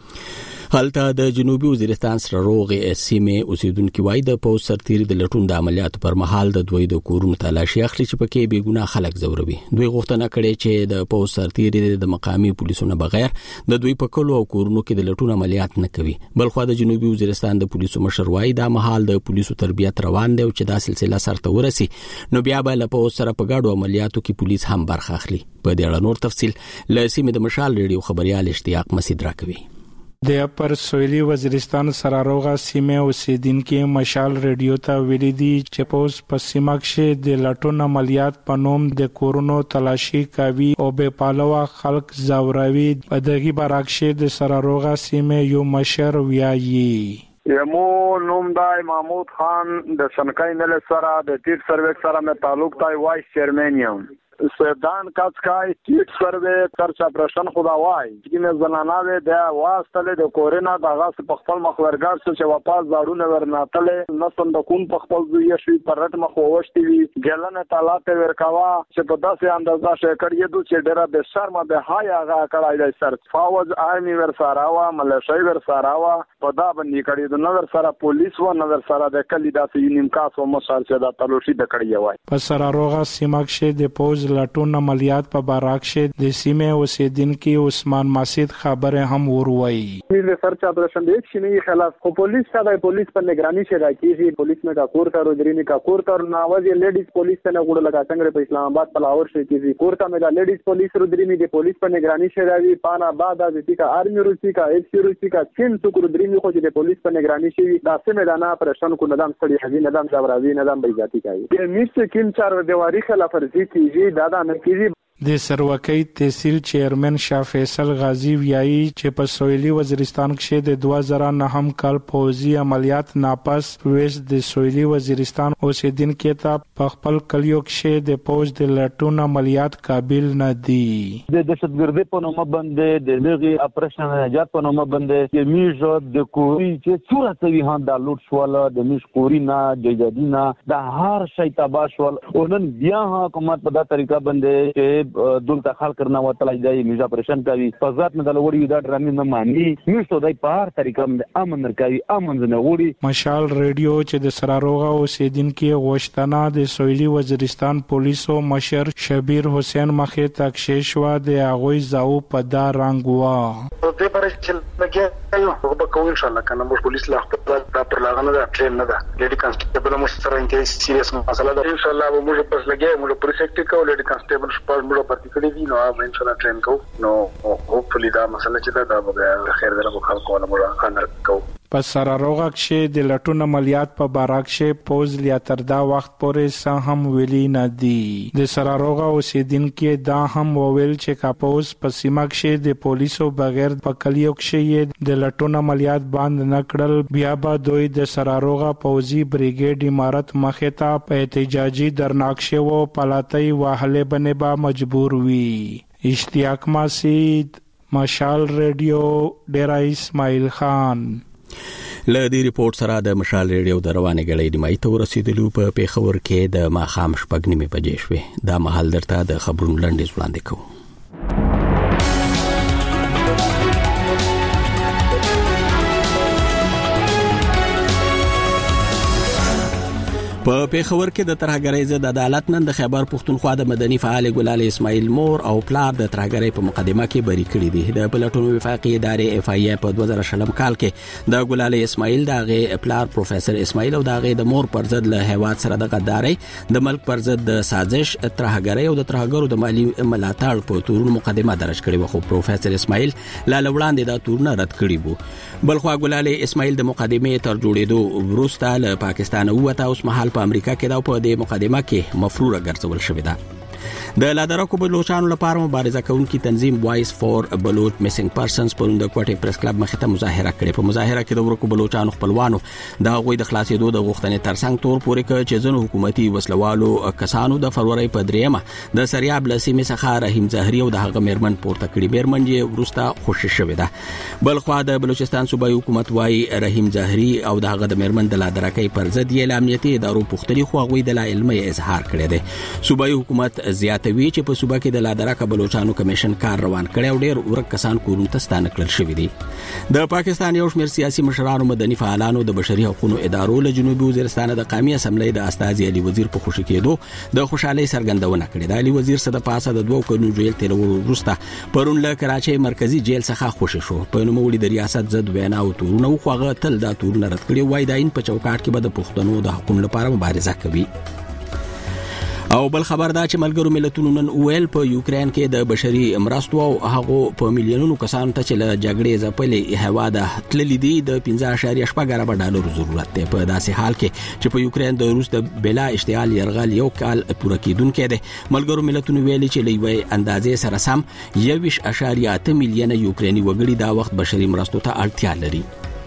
هلته د جنوبي وزیرستان سره روغې سیمې اوسیدونکو وایي د پوز سرتیري د لټون د عملیاتو پر مهال د دوی د کورونو تلاشي اخلي چې پکې بې ګناه خلک زوروي. دوی غوښتنه کړې چې د پوز سرتیري د مقامي پولیسو نه بغیر د دوی په کلو او کورونو کې د لټون عملیات نه کوي. بلخو د جنوبي وزیرستان د پولیسو مشر وایي دا مهال د پولیسو تربیت روان دی او چې دا سلسله سرته ورسي نو بیا به له پوز سره په ګډو عملیاتو کې پولیس هم برخه اخلي. په دې اړه نور تفصیل له سیمې د مشال ریډیو خبريال اشتیاق مسعود راکوي. د اپر سویلی وزیرستان سراروغه سیمه اوسیدونکو مشال ریډیو ته ویلي دي چې پوز په سیمه کې د لټون عملیات په نوم د کورونو تلاشي کوي او به پالوا خلک زاوروي. په دغه برعکس د سراروغه سیمه یو مشر ویایي یمو نوم دای محمود خان د سنکای نل سره د تیر سرویس سره مې تعلق تای وایس چیرمن یم. سودان کاتکای کیټ سروے ترچا پرشن خداوای چې زنانه د واسطه د کورینا دغه په خپل مخورګار چې واپس زاړونه ورناتله نسن د کون په خپل زوی شي پرټ مخ وشتي وی ګلنه تعالی ته ورکوا چې په داسې اندازه شکړې دو چې ډېر به شرم به حیا غا کړای دی سر فوج آرمي ور سراوا ملشي ور سراوا په دا باندې کړی د نظر سره پولیس و نظر سره د کلی داسې یونیم کاس او مشال چې دا تلوشي د کړی وای. په سراروغه سیمه کې د پوز لټون عملیات په باراکش د سیمه اوسیدونکو عثمان ماسید خبره هم وروي. د سرچ اپریشن د چینی خلاف خو پولیس ته د پولیس په نگرانی شي راکېږي. پولیس نه کا کور ته روزرینی کا کور ته ناوځي لیډیز پولیس ته نه ګوډه لگا څنګه په اسلام آباد په لاهور شي کېږي کور ته مې لیډیز پولیس روزرینی د پولیس په نگرانی شي راوي پانا بعد د دې کا آرمي روسي کا ایف سی روسي کا چین څوک روزرینی خو د پولیس په نگرانی شي دا سیمه دانا اپریشن کو نظام سړي هغه نظام زبراوي نظام بیزاتی کوي. د میست کین چار دیواری خلاف ورزي کیږي دا د امریکایي د سروکۍ تحصیل چیرمن شاه فیصل غازی ویایي چې په سویلي وزیرستان کې د دوه زره نهم کال پوځي عملیات ناپاس ویس د سویلي وزیرستان اوسیدونکو ته په خپل کلیو کې د پوځ د لټون عملیات قابل نه دي. د دهشتګردۍ په نوم باندې د لغي اپریشن نجات په نوم باندې چې میژ د کوری چې څوره وی هان د لوټ شواله د میژ کورینا جیدادینا د هر شي تباشول او نن بیا حکومت په دا طریقه باندې دولت خلق کرنا وتعالى جاي میجا پرشن کوي فزات نه د وړي دا ډرامې نه مانی نشته دای په هر طریقه امن کوي امن نه وړي. مشال ریډیو چې د سراروغا اوسیدونکو غوښتنه د سویلي وزیرستان پولیسو مشر شبیر حسین مخې تکشیش و د اغوی زاو په دا رنگ وا دې پر چې لګي یو په کوم ان شاء الله کنه موږ پولیس لا خپل پر لاغنه دا ټرین نه دا لیډي کانسټیبل مو سره انټي سیریس مسله ده ان شاء الله موږ پس لګي موږ پر سیکټ کو لیډي کانسټیبل شپږ موږ پاتې کړی دي نو ان شاء الله ټرین کو نو هوپفلی دا مسله چې دا به خیر دره په خلکو ولا موږ خانر کو. په سراروغا کې د لټون عملیات په باراک کې پوز لیا تر دا وخت پورې سه هم ویلي نه دي. د سراروغا اوسیدونکو دا هم وویل چې کاپوز په سیمه کې د پولیسو بغیر په کلیو کې د لټون عملیات باندې نکړل بیا به دوی د سراروغا پوزي بریګیډ امارت مخې ته په احتجاجي درناکشه و پلاتای واهله بنه با مجبور وي. اشتیاق ماسید مشال ریډیو ډیرا اسماعیل خان. له دې ریپورت سره د مشال ریډیو د روانې غړې د مای ته رسیدلو په پیښور کې د ماخام شپږ نیمې بجې شوې. دا مهال درته د خبرونو لنډیز وړاندې کوم. په پیښور کې د ترهګرۍ ضد عدالت نن د خیبر پښتونخوا د مدني فعال ګلال اسماعیل مور او پلار د ترهګرۍ په مقدمه کې بری کړی دي. د پلټونو وفاقي ادارې اف ای ای په دوه زره شلم کال کې د ګلال اسماعیل دغه پلار پروفیسور اسماعیل او دغه د مور پر ضد له هیواد سره د غدارۍ د ملک پر ضد د سازش ترهګرۍ او د ترهګرو د مالی ملاتړ په تورونو مقدمه درج کړې و، خو پروفیسور اسماعیل لا لوړاندې دا تورونه رد کړي وو. بلخوا ګلال اسماعیل د مقدمه تر جوړېدو وروسته له پاکستان ووته، اوس مهال په امریکا کې دا په دې مقدمه کې مفروضه ګرځول شوې ده. د لادرکو بلوچستان لپاره مبارزه کوونکي تنظیم وایس فور بلوچ میسنګ پرسنز په د کوټې پریس کلب مخې ته مظاهره کړې. په مظاهره کې د ورکو بلوچستان خپلوانو د غوي د خلاصېدو د غوښتنې ترڅنګ تور پورې ک چې ځنو حکومتي وسلوالو کسانو د فروری په دریمه د سریاب لسیمه څخه رحیم زهری او د هغه میرمن پورته کړي. میرمن یې ورسته خوشی شوې ده. بلخوا د بلوچستان صوبایي حکومت وايي رحیم زهری او د هغه د میرمن د لادرکۍ پر ضد یې امنیتي ادارو پوښتنې خو غوي د لا علمي اظهار کړی دی. صوبایي حکومت زیاتوي چې په صوبه کې د لادرکه بلوچستان کمیشن کار روان کړي او ډېر ورک کسان کورونو ته ستانه کړل شوی دي. د پاکستان یو شمېر سیاسي مشرانو مدني فعالانو د بشري حقوقو ادارو له جنوبي وزیرستان د قومي اسمبلی د استاذ علي وزیر په خوشی کېدو د خوشحالي څرګندونه کړې ده. علي وزیر صد پاسه د دوه کلونو جیل تیرولو وروسته پرون له کراچۍ مرکزی جیل څخه خوشی شو. په نوموړي د ریاست ضد وینا او تورونه خوغه تل دا تورونه رد کړي وای دا ان په چوکاټ کې به د پښتنو د حقوقو لپاره مبارزه کوي. او بل خبر دا چې ملګرو ملتونو نن ویل په یوکرين کې د بشري مرستو او هغه په میلیونونو کسانو ته چې له جګړې ځپلې هواده تللې دي د پنځه اعشاریه شپږ اربه ډالر ضرورت دی. په داسې حال کې چې په یوکرين د روس د بلا اشتعال يرغل یو کال پوره کیدونکې ده، ملګرو ملتونو ویلي چې لوی اندازې سره سم یویش اعشاریه اته میلیونه یوکريني وګړي دا وخت بشري مرستو ته اړتیا لري.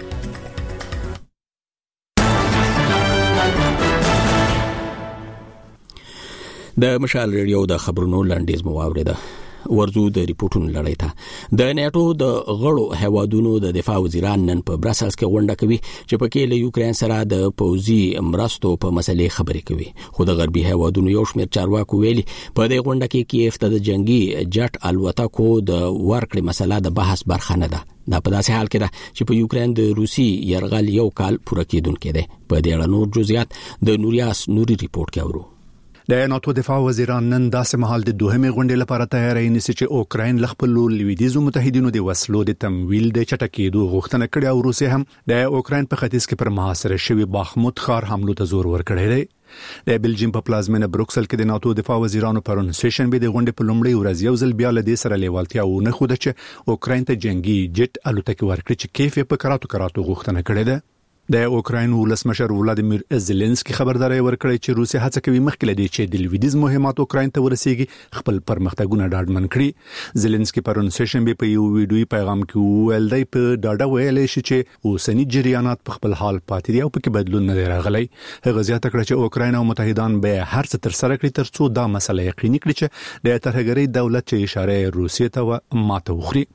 د مشال ریډیو د خبرونو لنډیز مو واوریده. ورزو د ریپورتونو لړۍ ته د نیټو د غړو هوادونو د دفاع وزیران نن په براسلز کې غونډه کوي چې په کې له یوکرين سره د پوزي مرستو په مسلې خبرې کوي. خو د غربي هوادونو یو شمېر چارواکو ویلي په دې غونډه کې کیف ته د جنگي جټ الوتکو د ورکړې مسله د بحث برخه نه ده. دا په داسې حال کې ده چې په یوکرين د روسي يرغل یو کال پوره کیدونکې ده. په دې اړه نور جزئیات د نوریاس نوري ریپورت کې اورو. د ناتو دفاع وزیران نن داسې مهال د دوهمې غونډې لپاره تیاری نیسي چې اوکراین ل خپل لویدیزو متحدینو د وسلو د تمویل د چټکېدو غوښتنه کړې او روسیه هم د اوکراین په ختیځ کې پر محاصره شوی باخمود ښار حملو ته زور ورکړی دی. د بلجیم په پلازمینه بروکسل کې د ناتو دفاع وزیرانو پرون سیشن به د غونډې په لومړي ورځ یو ځل بیا له دې سره لیوالتیا او نه خوده چې اوکراین ته جنگي جټ الوتکې ورکړي چې کیف په کراتو کراتو غوښتنه کړې ده. د اوکراین ولسمشر ولادیمیر زيلنسکي خبرداري ورکړی چې روسیه هڅه کوي مخکې لدی چې د لویدیز مهمات اوکراین ته ورسیږي خپل پرمختګونه ډاډمن کړي. زيلنسکي پرون سیشن به په یو ویډیوي پیغام کې ویل دی په ډاډه ویل شي چې اوسنی جریانات په خپل حال پاتې دي او په کې بدلون نه راغلی. هغه زیاته کړ چې اوکراین او متحدان به هر څه تر سره کړي ترڅو دا مسله یقیني کړي چې د ترهګرۍ دولت چې اشاره روسیه ته ماته وخوري.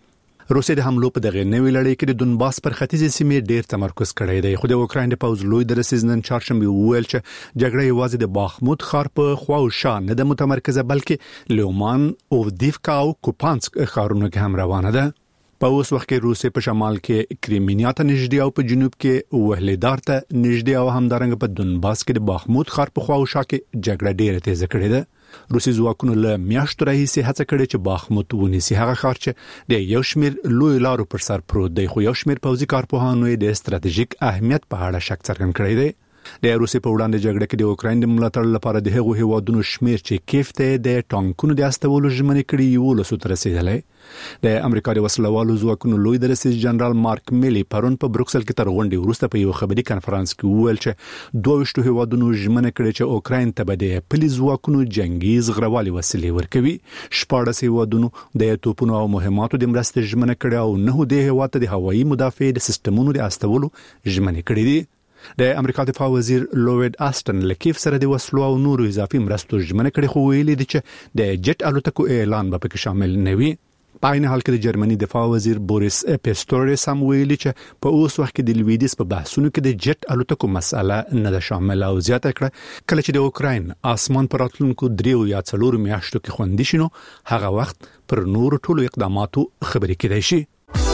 روسیه د حملو په دغه نوې لړۍ کې د دونباس پر ختیځې سیمې ډیر تمرکز کړی دی، خو د اوکراین د پوځ لوی درسیز نن چهارشنبه وویل چې جګړه یوازې د باخمود ښار په خوا او شا نه د متمرکزه بلکې لیومان او دیفکا او کوپانسک ښارونو کې هم روانه ده. په اوس وخت کې روسیه په شمال کې کریمینیا ته نږدې او په جنوب کې وهلیدار ته نږدې او همدارنګه په دونباس کې د باخمود ښار په خوا او شا کې جګړه ډیره تیزه کړې ده. روسي ځواکونو له میاشتو راهیسې هڅه کړې چې باخمود ونیسي، هغه ښار چې د یو شمېر لوی لارو پر سر پروت دی، خو یو شمېر پوځي کارپوهانو یې د ستراتیژیک اهمیت په اړه شک څرګند کړی دی. د روسي په وړاندې جګړه کې د اوکراین د ملاتړ لپاره د هغو هیوادونو شمېر چې کیف ته د ټانکونو د استولو ژمنې کړې یو لسو ته رسیدلی. د امریکا د وسلوالو ځواکونو لوی درسیز جنرال مارک میلی پرون په بروکسل کې تر غونډې وروسته په یو خبري کانفرنس کې وویل چې دوه ویشتو هیوادونو ژمنه کړې چې اوکراین ته به د پلي ځواکونو جنگي زغروالي وسلې ورکوي. شپاړس هیوادونو د توپونو او مهماتو د مرستې ژمنه کړې او نه د هیواد د هوایي مدافع د سیستمونو د استولو ژمنې کړې دي. د امریکا دفاع وزیر لوید آستن لکیف سره د وسلو او نورو اضافي مرستو ژمنه کړې، خو ویلي دي چې د جټ الوتکو اعلان به پکې شامل نه وي. په عین حال کې د جرمني دفاع وزیر بوریس پیستوریس هم ویلي چې په اوس وخت کې د لویدیس په بحثونو کې د جټ الوتکو مسله نه ده شامل، او زیاته کړه کله چې د اوکراین آسمان پر راتلونکو دریو یا څلورو میاشتو کې خوندي شي نو هغه وخت پر نورو ټولو اقداماتو خبرې کېدای شي.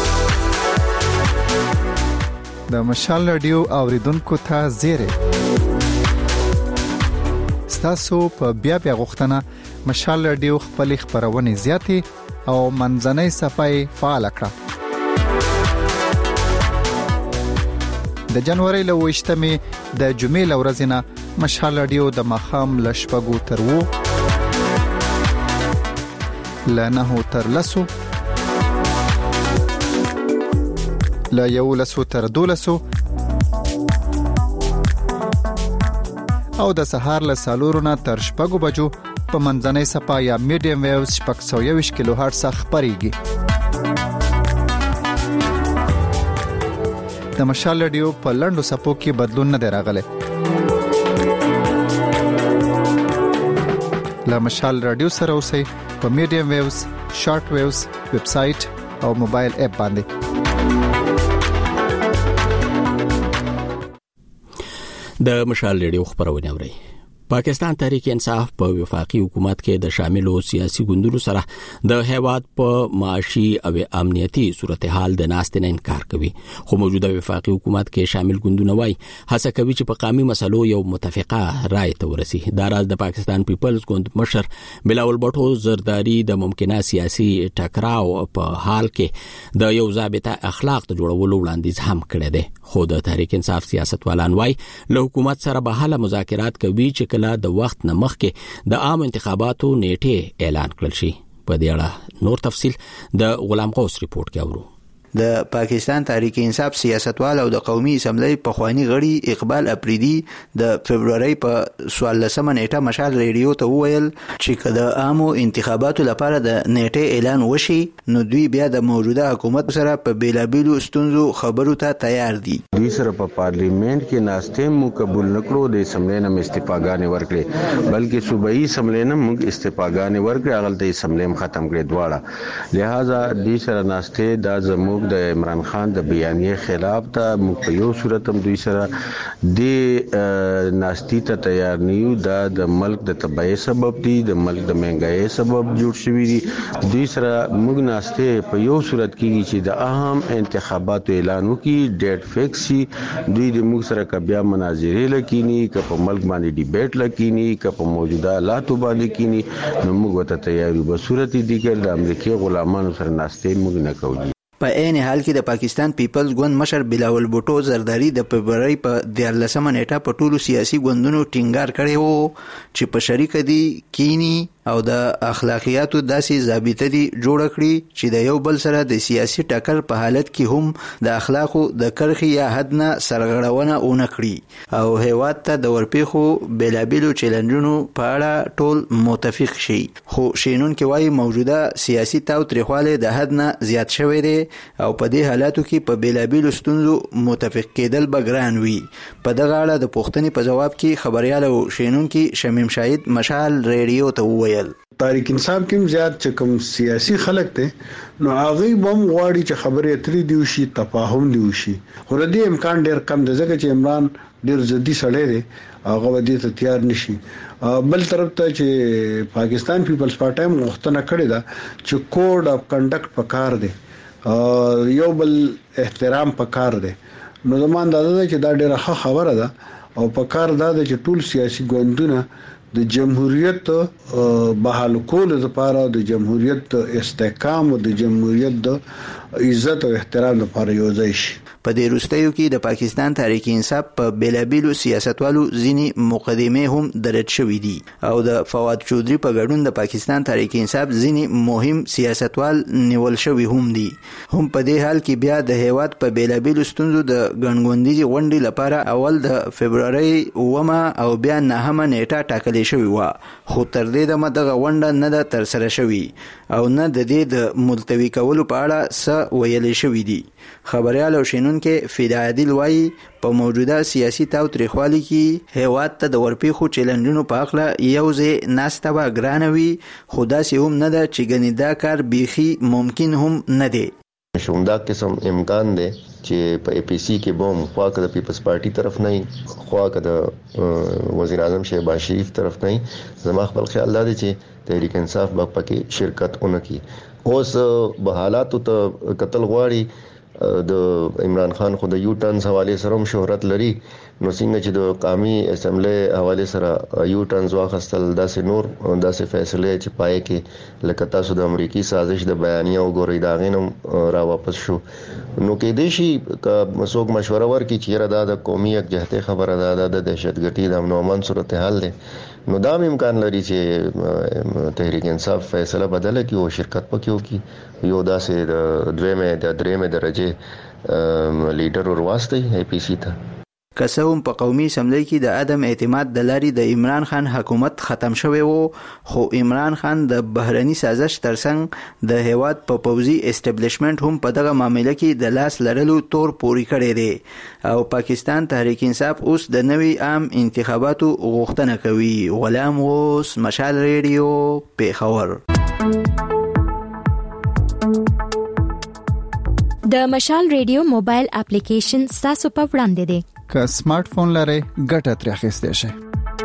د مشال رادیو اوریدونکو ته زیره ستاسو په بیا بیا غوښتنه مشال رادیو خپل خبرونه زیاتې او منځنۍ صفای فعال کړه. د جنوري له وشتمې د جمعې لورزنه مشال رادیو د مخام لشپګو تر وو لنه تر لسو لا یو لسو تر دولسو او د سهار له سالورونه تر شپږو بجو په منځنۍ صفا یا میډیم ویوز شپږ سوه یوویشت کیلو هرتز خپرېږي. د مشال رادیو په لنډو صفو کې بدلون نه دی راغلی. له مشال رادیو سره اوسئ په میډیم ویوز، شارټ ویوز، ویب سایټ او موبایل اپ باندې. د مشال رادیو خبرونه اوري. پاکستان تحریک انصاف په وفاقي حکومت کې د شاملو سیاسي ګوندونو سره د هیواد په معاشي او امنیتي صورتحال د ناستنه انکار کوي، خو موجوده وفاقي حکومت کې شامل ګوندونه وایي هڅه کوي چې په قومي مسلو یو متفقه رائے ته ورسي. دا راز د پاکستان پیپلز ګوند مشر بلاول بټو زرداری د ممکنه سیاسي ټکراو په حال کې د یو ضابطه اخلاق ته جوړولو وړاندیز هم کړی دی، خو د تحریک انصاف سیاستوالان وایي له حکومت سره به حل مذاکرات کوي چې د وخت نه مخکې د عام انتخاباتو نیټه اعلان کړل شي. په دې اړه نور تفصیل د غلام غوث ریپورت کې اورو. د پاکستان تحریک انصاف سیاستوال او د قومي اسمبلی په خواني غړي اقبال اپریدي د فبرवरी په څوارلسمه نیټه مشال ریډیو ته وویل چې کله عامو انتخاباتو لپاره د نیټه اعلان وشي نو دوی بیا د موجوده حکومت سره په بیلابیلو ستونزو خبرو ته تیار دي. دوی سره په پارلیمنت کې ناستې مو قبول نکړو، د اسمبلی نه استعفاګانې ورکړي، بلکې صوبایي اسمبلی نه موږ استعفاګانې ورکړي، هغه د اسمبلی ختم کړي دواړه. لہذا دوی سره ناستې د زموږ د عمران خان د بیانیه خلاف ته موږ په یو صورت هم دوی سره د ناستی ته تیار نیو. دا د ملک د تباہی سبب دی، د ملک د مهنګای سبب جوړ شوی دی. دوی سره موږ ناسته په یو صورت کې چې د اهم انتخاباتو اعلان وکړي، ډیټ فکس شي، دوی د موږ سره کبیا مناظره لکینی که په ملک باندې ډیبیټ لکینی که په موجوده حالاتو باندې کینی، نو موږ ورته تیار یو. په صورت دي کې د امریکای غلامانو سره ناسته موږ نه کوو. په عین حال کې د پاکستان پیپلز ګوند مشر بلاول بوټو زرداری د فبرवरी په دیارلسمه نیټه په ټولو سیاسي ګوندونو ټینګار کړی وو چې په شریک دي کینی او د اخلاقیاتو داسې ضابطه دي جوړ کړي چې د یو بل سره د سیاسي ټکر په حالت کې هم د اخلاقو د کرخي یا حد نه سرغړونه ونه کړي او هیواد ته د ورپیخو بیلابیلو چیلنجونو په اړه ټول متفق شي. خو شینون کې وایي موجوده سیاسي تاوتریخواله د حد نه زیات شوی دی او په دې حالاتو کې په بیلابیلو ستونزو متفق کېدل به ګران وي. په دغه اړه د پوښتنې په جواب کې خبريال او شینون کې شمیم شاهد مشال ریډیو ته وویل تحریک انصاف کې زیات چې کوم سیاسي خلک ته نو هغه بم غواړي چې خبرې اترې دی وشي تفاهم دی وشي خو د دې امکان ډیر کم دی ځکه چې عمران ډیر ضدي سړی دی هغه ودی ته تیار نشي بل طرف ته چې پاکستان پیپلز پارټي مختنه کړی دا چې کوډ اف کنډکټ پکار دی یو بل احترام پکار دی نو زموږ دا ده چې دا ډیره ښه خبره ده او پکار دا ده چې ټول سیاسي ګوندونه د جمهوریت بحال کول لپاره د جمهوریت استحکام او د جمهوریت د عزت او احترام لپاره یو ځای شي. په دې وروستیو کې د پاکستان تحریک انصاف په بیلابیلو سیاستوالو ځینی مقدمه هم درج شوې دي او د فواد چودري په ګډون د پاکستان تحریک انصاف ځینی مهم سیاستوال نیول شوی هم دي. هم په دې حال کې بیا د هیواد په بیلابیلو ستونزو د ګڼګوندیزي غونډې لپاره اول د فبرवरी اومه او بیا نهمه نیټه ټاکلې شوې و خو تر دې دمه دغه غونډه نه ده تر سره شوې او نه د دې د ملتوي کولو په اړه څه ویلې شوې دي. خبريال او شینونکو فدا عادل وایي په موجوده سیاسي تاوتریخوالي کې هیواد ته د ورپیخو چیلنجونو په اړه یوځې ناستوه ګرانوي خدا سي هم نه ده چې ګنې دا کار بيخي ممکن هم نه دی. شومدا قسم امکان دی چې په اي پي سي کې بوم خواکه د پیپلز پارټي طرف نه خواکه د وزیر اعظم شهباز شریف طرف نه زما خپل خیال دی چې تحریک انصاف به پکې شرکت اونکي. اوس به حالات ته قتل غواړي د عمران خان خو د یو ټرنز حواله سره هم شهرت لري نو څنګه چې د قومي اسمبلی حواله سره یو ټرنز واخستل داسې نور داسې فیصله چې پای کې لکه تاسو د امریکای سازش د بیانیه او ګوري دا غینم را واپس شو نو کې د شي مسوک مشوره ورکړي چې را د قومي یکجهته خبره ده د دهشتګردي د امن او امان صورتحال ده نو دا امکان لري چې تحریک انصاف فیصله بدله کړي او شرکت پکې وکړي یو داسې د دویمه د درېمه درجه لیډر ورواستي اي پي سي ته. که هم په قومي اسمبلی کې د عدم اعتماد د لاري د عمران خان حکومت ختم شوی وو خو عمران خان د بهرني سازش ترڅنګ د هیواد په پوزي اسټابلیشمنت هم په دغه معاملې کې د لاس لرلو تور پوري کړی دی او پاکستان تحریک انصاف اوس د نوي عام انتخاباتو غوښتنه کوي. غلام غوث، مشال ریډیو، پیښور. د مشال ریډیو موبایل اپلیکیشن تاسو په وړاندې دی. که سمارټ فون لرئ ګټه ترې اخیستئ شئ.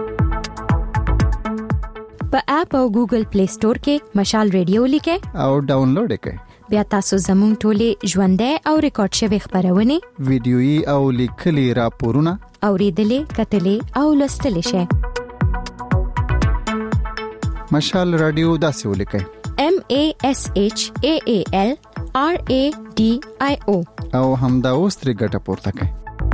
په اپ او ګوګل پلی سٹور کې مشال ریډیو لیکئ او ډاونلوډ یې کړئ. بیا تاسو زموږ ټولې ژوندۍ او ریکارډ شوی خبرونه ویډیويي او لیکلي راپورونه اوریدلې کتلې او لوستلې شئ. مشال رادیو داسې ولیکئ M A S H A A L R A D I O او همدا اوس ترې ګټه پورته کړئ.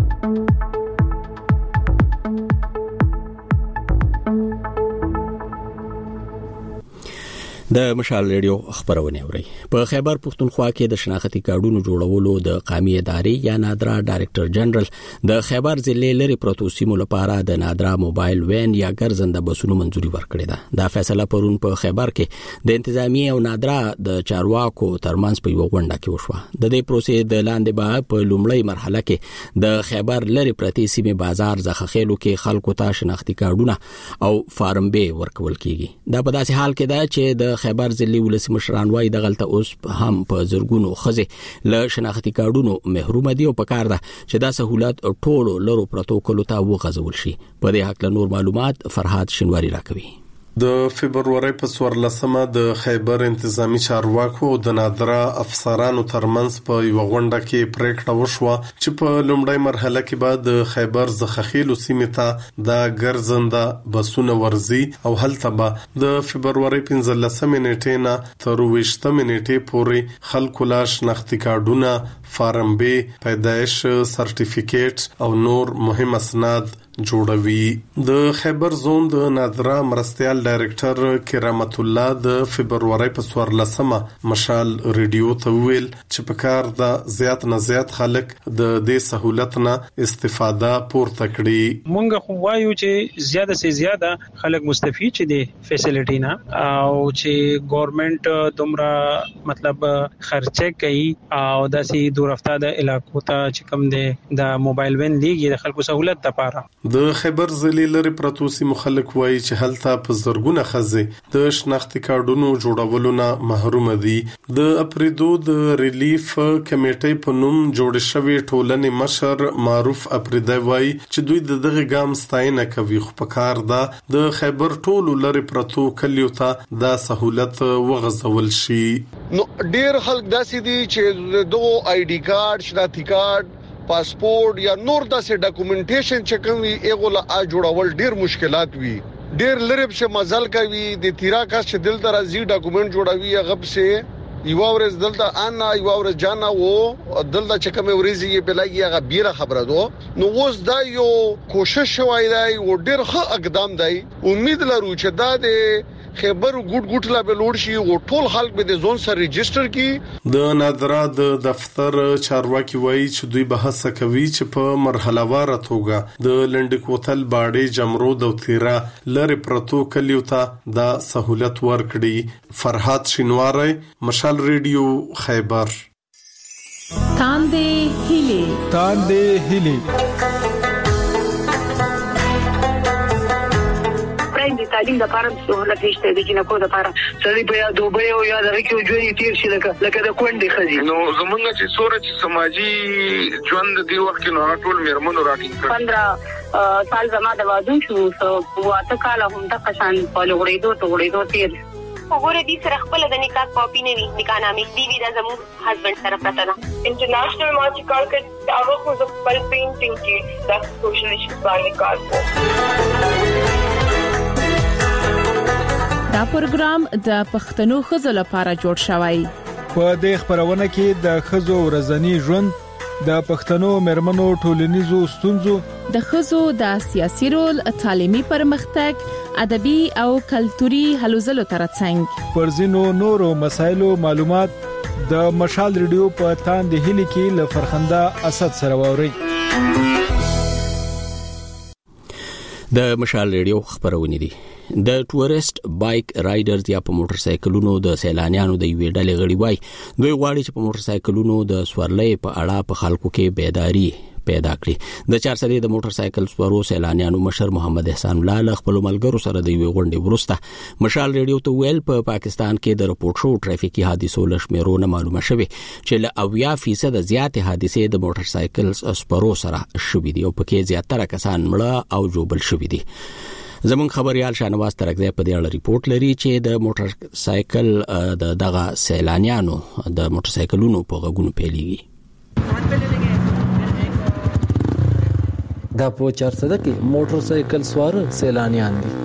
د مشال ریډیو خبرونه اوري. په خیبر پښتونخوا کې د شناختی کارډونو جوړولو د قومي ادارې یا نادرا ډایریکټر جنرال د خیبر ضلع لري پروتوسیمو لپاره د نادرا موبایل وین یا ګرځنده بسونو منځوري ورکړه ده. دا فیصله پرون په خیبر کې د انتظامی او نادرا د چارواکو ترمنځ په یو غونډه کې وشوه. د دې پروسې د لاندې به په لومړی مرحله کې د خیبر لري پرتی سیمه بازار زخخېلو کې خلکو ته شناختی کارډونه او فارم به ورکول کیږي. دا په داسې حال کې ده چې د خیبر ضلع ولسی مشران وای د غلطه اوس هم په زرګونو خزه ل شناختی کارډونو محروم دي او په کار ده چې دا سہولت ټولو لرو پروتوکول ته وغځول شي. په دې حق له نور معلومات فرحات شنواری راکوي. د فبرवरी په څوارلسمه د خیبر انتظامی چارواکو د نادرا افسرانو ترمنځ په یو غونډه کې پریکړه وشوه چې په لومړی مرحله کې بعد د خیبر زخخېلو سیمه ته د ګرځنده بسونه ورزي او هلته به د فبرवरी پنځلسمه نیټه نه تر وشتمه نیټه پورې خلکو لا شناختی کارډونه، فارم بی، پیدایش سرټیفیکیټ او نور مهم اسناد جوړوي. د خیبر زون د نادرا مرستيال ډایریکټر کرامت الله د فبرवरी په څوارلسمه مشال ریډیو ته ویل چې په کار د زیات نه زیات خلک د دې سہولت نه استفاده پورته کړي. مونږ خو وایو چې زیاده سي زیاده خلک مستفید شي د فیسیلیټی نه او چې ګورنمنت دومره مطلب خرچه کوي او داسې دور افتاده علاقو ته چې کم دي د موبایل وین لیږي د خلکو سہولت لپاره. د خیبر ضلع لري پرتو سیمو خلک وایي چې هلته په زرګونه ښځې د شناختي کارډونو جوړولو نه محروم دي. د اپریدو د ریلیف کمیټې په نوم جوړ شوی ټولنې مشر معروف اپریدی وایي چې دوی د دغه ګام ستاینه کوي، خو په کار ده د خیبر ټولو لري پرتو کلیو ته دا سہولت وغځول شي. نو ډیر خلک داسې دي چې دغه آی ډي کارت، شناختی کارت، پاسپورت یا نور داسې ډاکومنټیشن چې کوم وي هغه لا جوړول ډیر مشکلات وي. ډیر لرب شه مزل کوي د تیرا کاس چې دل تر ازي ډاکومنټ جوړوي هغه څه یو ورځ دلته انا یو ورځ جانا وو دلته چې کوم ورځي یې بلګي هغه بیره خبره ده. نو اوس دا یو کوشش شوی دی او ډیر ښه اقدام دی. امید لرو چې دا د خیبر ګډ ګډ لا بلوړ شي او ټول خلک به د زون سره ريجستره کی. د نادرا د دفتر چارواکي وایي چې دوی بحث کوي چې په مرحله واره توګه د لنډکوتل باډي جمرود او تیرا لری پرتو کلیو ته دا سہولت ورکړي. فرحات شینواری، مشال ریډیو، خیبر. تاندې هیلي تاندې هیلي د تعلیم لپاره سہولت نشته د جنکو لپاره سړي په یاد دوبه او یاد راکې ژوند تیر شي لکه لکه د کونډې خزي. نو زمونږ چې سورج سماجی ژوند دی وخت نو ټول میرمنو راټینګ کړ. پندرہ سال زما د واده شو سو واته کال هم د قشان په لغړېدو ته غړېدو تیر. وګوره دې سره خپل د نکاح کاپی نه وي، نکاح نامې دی وی د زموږ هسبند سره پراته ده. انټرنیشنل ما چې کار کړ هغه خو د خپل پینټینګ کې د سوشل ایشوز باندې کار کوي. دا پروګرام د پښتنو ښځو لپاره جوړ شوی. په دې خبرونه کې د ښځو ورځنی ژوند، د پښتنو مرمنو ټولنیزو ستونزو، د ښځو د سیاسي رول، تعلیمي پرمختګ، ادبي او کلتوري هلو ځلو ترڅنګ پر ځینو نورو مسایلو معلومات د مشال ریډیو په تاندې هیلي کې له فرخنده اسد سره ووري. د مشال ریډیو خبرونه دي. د ټورست بایک رایډرز یا په موټر سایکلونو د سیلانیانو د یوې ډلې غړي وای دوی غواړي چې په موټر سایکلونو د سورلۍ په اړه په خلکو کې بیداری پیدا کړي. د چار سدې د موټر سایکل سوارو سیلانیانو مشر محمد احسان الله له خپل ملګرو سره د یوې غونډې وروسته مشال ریډیو ته ویل په پا پاکستان کې د رپورټ شو ټرافیکي حادثو لشمیرونه معلومه شوه چې له اویا فیصد زیات حادثې د موټر سایکل سوارو سره شوې دي او پکې زیاتره کسان مړه او جوړل شوې دي. زمون خبريال شانواز ترغزی په دې اړه ریپورت لري چې د موټر سایکل د دغه سیلانیانو د موټر سایکلونو په غوګونو پیلېږي. دا په چار صده کې موټر سایکل سوار سیلانیان دي.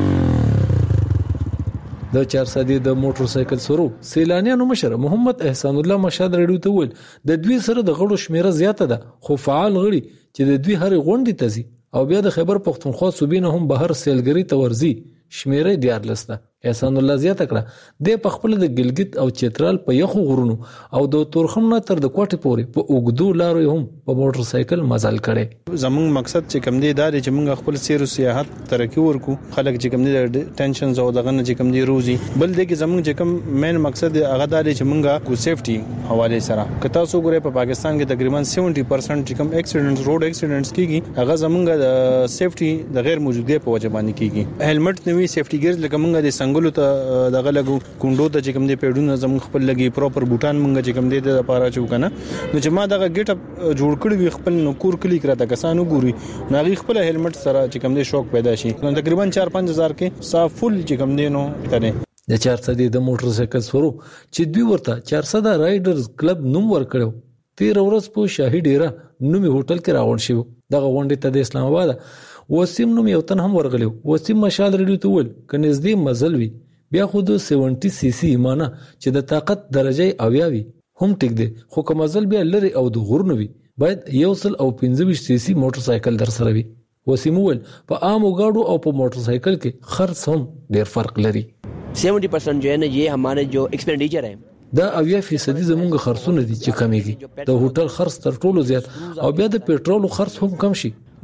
د چار صدې د موټر سایکل سورو سیلانیانو مشر محمد احسان الله مشهد ریډیو ته ویل د دوی سره د غړو شمیره زیاته ده، خو فعال غړي چې د دوی هر غونډې ته ځي او بیا د خیبر پختونخوا صوبې نه هم بهر سیلګری ته ورځي شمیره ډیر لسته. احسان الله زیاته کړه د پخپل د ګلګت او چترال په یخو غرونو او د تورخم نه تر د کوټې پورې په اوګدو لارو هم په موټر سایکل مزل کړي. زموږ مقصد چې کوم دی دا چې موږ خپل سیر او سیاحت ترقی ورکو، خلک چې کوم دی ټینشنز او دغه نه چې کوم دی روزي بل دی کې زموږ چې کوم مین مقصد هغه دا دی چې موږ کو سیفټي حواله سره کته سو ګره په پاکستان کې تقریبا سیونټي پرسنټ چې کوم اکسیډنټس روډ اکسیډنټس کیږي هغه زموږ د سیفټي د غیر موجودګۍ په وجه باندې کیږي. هلمټ نوې سیفټي ګیرز لکه موږ د سنگلو ته دغه لګو کونډو ته چې کوم دی پیډونه زموږ خپل لګي پراپر بوټان مونږ چې کوم دی د لپاره چو کنه نو چې ما دغه ګټ اپ جوړ کړی وي خپل نو کور کلی کړه کسانو ګوري ناغي خپل هلمټ سره چې کوم دی شوق پیدا شي. نو تقریبا چار پنځه هزار کې صاف فل چې کوم دی نو تنه د چار صدې د موټر سایکل سورو چې دوی ورته چار صدا رایډرز کلب نوم ورکړو. تیر ورځ په شاهي ډیره نومي هوټل کې راوړ شو. دغه غونډه ته د اسلام آباد وسیم نوم یو تن هم ورغلو. وسیم مشال ریډیو ته ول کنيز دې مزل وی بیا خو د سبعین سی سی معنی چې د طاقت درجه اویاوي هم ټیک دی، خو کوم مزل بیا لري او د غورنوي باید یو سل او پنځه سی سی موټر سایکل در سره وي. وسیم ول په عام گاډو او په موټر سایکل کې خرڅ هم ډیر فرق لري. سیونٹی پرسنٹ جو ہے نا یہ ہمارے جو ایکسپینڈیچر ہے دا اویا فیصدي زمونږ خرڅونه دي چې کمیږي. د هوټل خرڅ تر ټولو زیات او بیا د پېټرول خرڅ هم کم شي.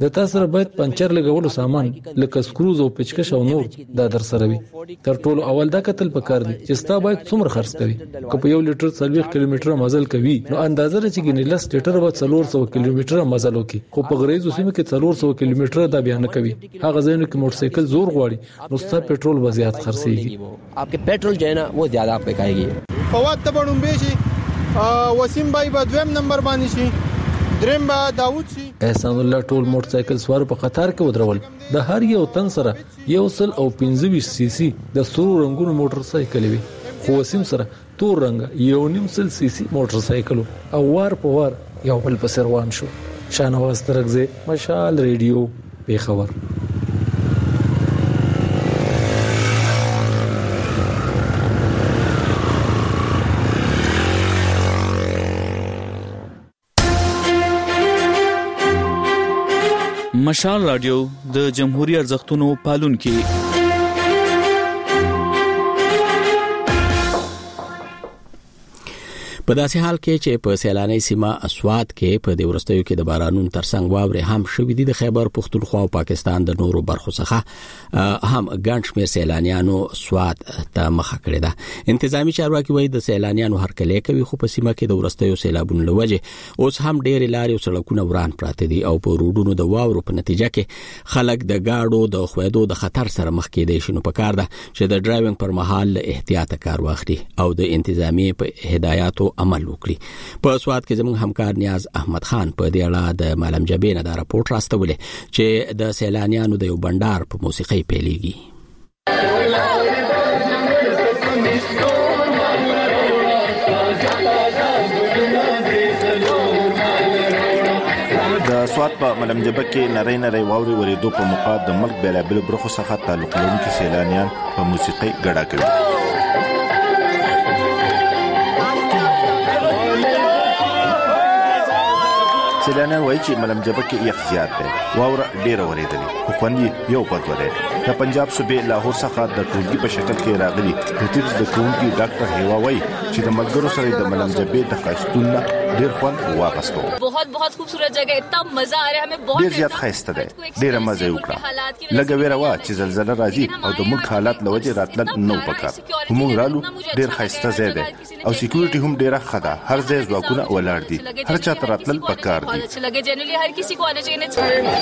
د تاسو سره باید پنچر لګولو سامان لکه سکروز او پچکش او نور دا در سره وي. تر ټولو اول دا کتل پکار دي چې ستا باید څومره خرڅ کوي. که په یو لیټر څلوېښت کیلومتره مزل کوي نو اندازه لري چې ګینې لس لیټر به څلور سوه کیلومتره مزل وکړي، خو په غریزو سیمه کې څلور سوه کیلومتره دا بیان نه کوي. هغه ځایونو کې موټر سایکل زور غواړي نو ستا پټرول به زیات خرڅېږي. आपके पेट्रोल जो है ना वो ज्यादा आप पे खाएगी. فواد ته بډوم بشي وسیم بای په دویم نمبر باندې شي، دریم با داوود شي. احسان الله ټول موټر سایکل سوار په قطار کې ودرول. د هر یو تن سره یو سل او پنځه ویشت سی سی د سرو رنگونو موټر سایکل وي، خو وسیم سره تور رنګ یو نیم سل سی سی موټر سایکل او وار په وار یو بل په سر روان شو. شانواز ترغزه، مشال ریډیو، پیښور. مشال رادیو د جمهوریت ارزښتونو پالونکي. په داسې حال کې چې په سیلاني سیمه اسوات کې په دې ورستیو کې د بارانونو ترڅنګ واورې هم شوې دي، د خیبر پختونخوا او پاکستان د نورو برخو څخه هم ګڼ شمېر سیلانیانو اسوات ته مخه کړې ده. انتظامی چارواکي وایي د سیلانیانو هرکلی کوي، خو په سیمه کې د ورستیو سیلابونو له وجې اوس هم ډېرې لارې او سړکونه وران پراته دي او په روډونو د واورو په نتیجه کې خلک د گاډو د خویدو د خطر سره مخ کېدای شي. نو پکار ده چې د ډرایوینګ پر مهال له احتیاطه کار واخلي او د انتظامی په هدایاتو عمل وکړي. په اسوات کې زموږ همکار نیاز احمد خان په دې اړه د ملم جبې نه دا راپورټ راستولې چې د سیلانیانو د یو بندر په موسیقۍ پیلېږي. د اسوات په ملم جبې کې نری نری واوري ورېدو په موقع د ملک بیلابل برخو څخه تعلق لرونکي سیلانیان په موسیقۍ ګډا کوي. سیلانیان وایي چې ملم جبې کې یخ زیات دی، واوره ډېره ورېدلې، خو خوند یې یو پټ دی. د پنجاب صوبې لاهور څخه د ټولګي په شکل کې راغلي د طب زده کوونکي ډاکټر هیوا وایي چې د ملګرو سره د ملم جبې د ښایستون نه ډېر خوند واخیستو. बहुत बहुत खूबसूरत जगह, इतना मजा आ रहा है हमें. बहुत ډېر زیات ښایسته دی، ډېره مزه یې وکړه. لږه ویره وه چې زلزله راځي او د ملک حالات له وجې راتلل نه و پکار، خو موږ رالو. ډېر ښایسته ځای دی او سکیورټي هم ډېره ښه ده، هر ځای ځواکونه ولاړ دي، هر چا ته راتلل پکار دي. अच्छा लगे, जनरली हर किसी को आना चाहिए.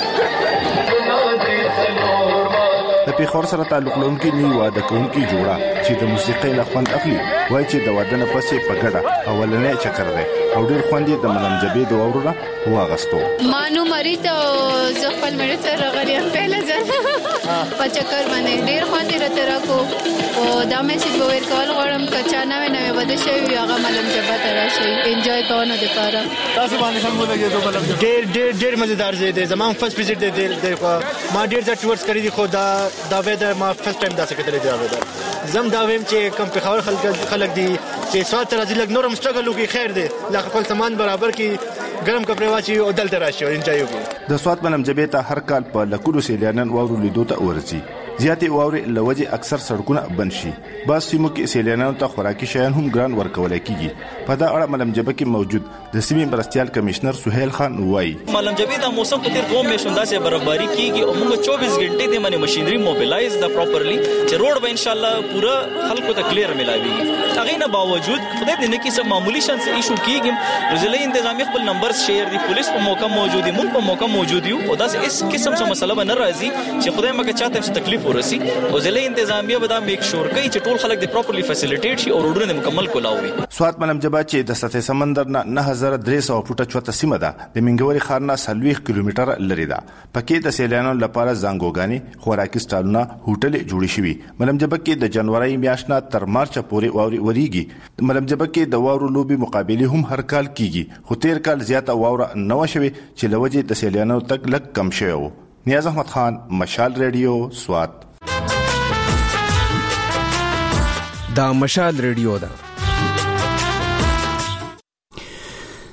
د پیښور سره تعلق لرونکي نیو واده کوونکي جوړه چې د موسیقۍ نه خوند اخلي وایي چې د واده نه پسې په ګډه اولنی چکر دی او ډېر خوند یې د ملم جبې د واورو نه واغستو. مانو مرید او زه خپل مړه سره راغلی یم پهله ځل په چکر باندې ډېر خوند یې راته راکړو او دا میسج به ورکول غواړم که چا نوې نوې واده شوي وي هغه ملم جبه ته راشئ انجوی کولو دپاره. تاسو باندې څنګه ولګېدو ملم جبه؟ ډېر ډېر ډېر مزیدار ځای دی، زما هم فرست وزټ دی. ما ډېر ځای ټورس کړي دي خو دا دا ویدر ما فرست ټایم داسې کتلی دی. دا ویدر زم دا ویم چې کوم پېښور خلک خلک دي چې سوال ته راځي لږ نور هم سټرګل وکړي، خیر دی، لا خپل سامان برابر کړي، ګرم کپړې واچوي او دلته راشي او انجوی وکړي. د سوات ملم جبې ته هر کال په لکونو سیلانیان واورو لیدو ته ورځي. زیاتې واورې له وجې اکثر سړکونه بند شي. بعض سیمو کې سیلانیانو ته خوراکي شیان هم ګران ورکولی کېږي. په دا اړه ملم جبې کې موجود د سیمې مرستیال کمشنر سهیل خان وایي ملم جبې د موسم په تیر دوه میاشتو داسې برابري کیږي او موږ چوبیس غنټې د باندې ماشينري موبلایز دا پراپرلی چې روډ به ان شاء الله پورا خلکو ته کلیر ملاويږي. هغه نه باوجود خدای دې نه کې سم معمولی شانس ایشو کیږي. ضلعي انتظامی خپل نمبر شیر دي، پولیس په موقع موجود دي، موږ په موقع موجود یو او داسې اس قسم څه مسله به نه راځي چې خدای مکه چاته څه تکلیف ورسي. او ضلعي انتظامیه به دا میک شور کوي چې ټول خلک د پراپرلی فیسیلیټیټ شي او روډونه مکمل کولاوي. سوات ملم جبې چې د سطح سمندر نه نه هزار درې سوه فوټه چوته سیمه ده، د منګوري ښار نه څلوېښت کیلومتره لرې ده. پکې د سیلانیانو لپاره ځانګوګانې، خوراکي سټالونه، هوټلې جوړې شوي. ملم جبې کې د جنوري میاشت نه تر مارچه پورې واورې ورېږي. ملم جبې کې د واورو لوبې مقابلې هم هر کال کیږي، خو تیر کال زیاته واوره نه وه شوې چې له وجې د سیلانیانو تګ لږ کم شوی و. نیاز احمد خان، مشال ریډیو، سوات. دا مشال ریډیو ده.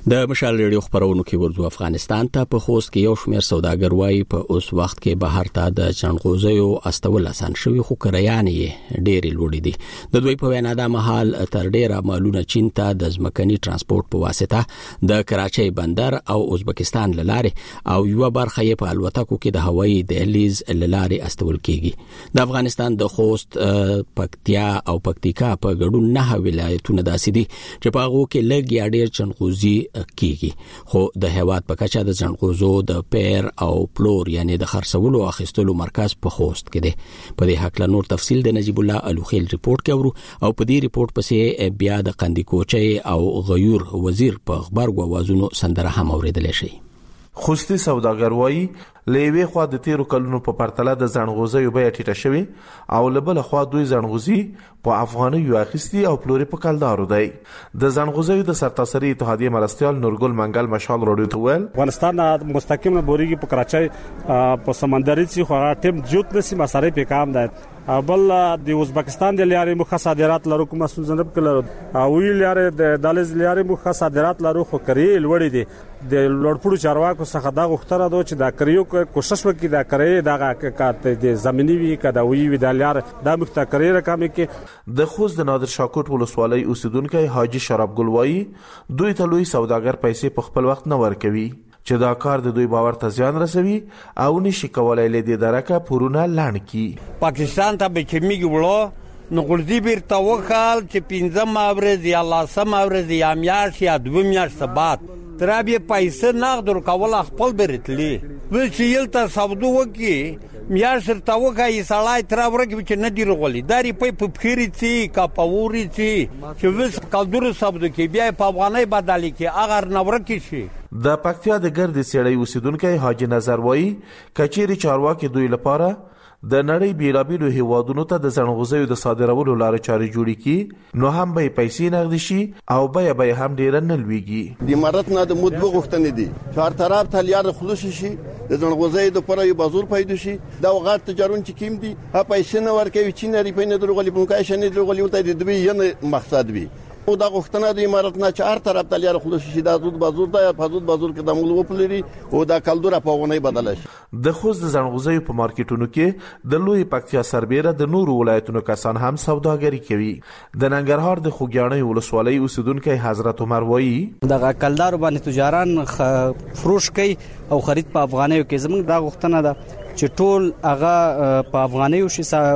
د مشال ریډیو خبرونو کې ورځو افغانستان ته په خوست کې یو شمېر سوداګر وایي په اوس وخت کې بهر ته د چنغوزیو استول آسان شوی خو کرایان یې ډېرې لوړې دي. د دوی په وینا دا مهال تر ډېره مالونه چین ته د ځمکني ترانسپورت په واسطه د کراچۍ بندر او ازبکستان لارې او یو برخه یې په الوتکو کې د هوایي دهلیز لارې استول کیږي. د افغانستان د خوست، پکتیا او پکتیکا په ګډون نه ولایتونه داسې دي چې په هغو کې لږ یا ډېر چنغوزي کیږي، خو د هیواد په کچه د چنغوزو د پیر او پلور یعنی د خرڅولو او اخیستلو مرکز په خوست کې دی. په دې حق له نور تفصیل د نجیب الله الوخیل ریپورت کوي او په دې ریپورت پسې بیا د قندی کوچي او غیور وزیر په خبرګو وازونو سندره هم اوریدل شي. خوستي سوداګر وایي لېوي خوا د تیرو کلونو په پرتله د زنغوزیو بیه ټیټه شوی او لبل خوا دوی زنغوزي په افغاني یو اخیستي او پلوري په کلدارو دی. د زنغوزیو د سرتاسري اتحادیه مرستيال نورګل منګل مشال رادیو ته ویل افغانستان مستقیم بوريږي په کراچۍ په سمندري سي خو ټیم جوت نسی مسارې په کام ده. بل د ازبکستان د لارې مخه صادرات لرو کوم سوزنب کله او وی لارې د دالز لارې مخه صادرات لرو خو کری لوړې دي. د لوړپوړو چارواکو څخه دا غوښتنه ده چې دا کریو کوشش وکړي دا کری دا کارت د زمینی وی کدا وی وی د لار د مختکری رقم کې. د خوست د نادر شاکوت ولسوالۍ اوسیدونکو حاجی شراب ګلوایی دوی ته لوی سوداګر پیسې په خپل وخت نه ورکوي چې دا کار د دوی باور ته زیان رسوي او نشي کولای لدې درکه پورونه لاند کی. پاکستان ته به کمیږي وړو نو ګردی بیرته وخال چې پنځم اورز یا لاسم اورز یا میاش یا دوه میاش بعد ترابه پیسې نقد ورکول خپل برتلی و چې یلته سودو وکي میاش تر توګه یې سړای تر ورګ چې نه دی رغولي داري په پخيري تي کا پوري تي چې وس کلدور سودو کې بیا په افغاني بدلي کې اگر نه ورکی شي. د پکتیا د ګرد سیړی اوسیدونکو حاجی نظر وایي کچيري چارواکي دوی لپاره د نړۍ بیلابیلو هیوادونو ته د زنغوزیو د صادرولو لارې چارې جوړې کی نو هم به پیسې نغدي شي او به به هم ډیر نه لويږي. د امارات نه د مدبو غوښتنې دي چار طرف ته لیار خلوص شي د زنغوزیو د پره یو بازار پیدا شي دا وغات تجارون چې کیم دي ها پیسې نه ورکوي چې نه ری په نه درغلي په کای شنه درغلي ته د دوی یو مقصد وي او دا غوښتنه د امارات نه چار طرف ته لیار خلوص شي دا زود بازار ته حدود بازار کې د مول وپلري او دا کلدوره په ونی بدل شي. د خوست د زنغوزیو په مارکیټونو کې د لوی پکتیا سربېره د نورو ولایتونو کسان هم سوداګري کوي. د ننګرهار د خوګیاڼي ولسوالۍ اوسیدونکو حضرت عمر وایي د کلدار باندې تجاران فروش کوي او خرید په افغانیو کې زموږ دا غوښتنه ده چې ټول هغه په افغانیو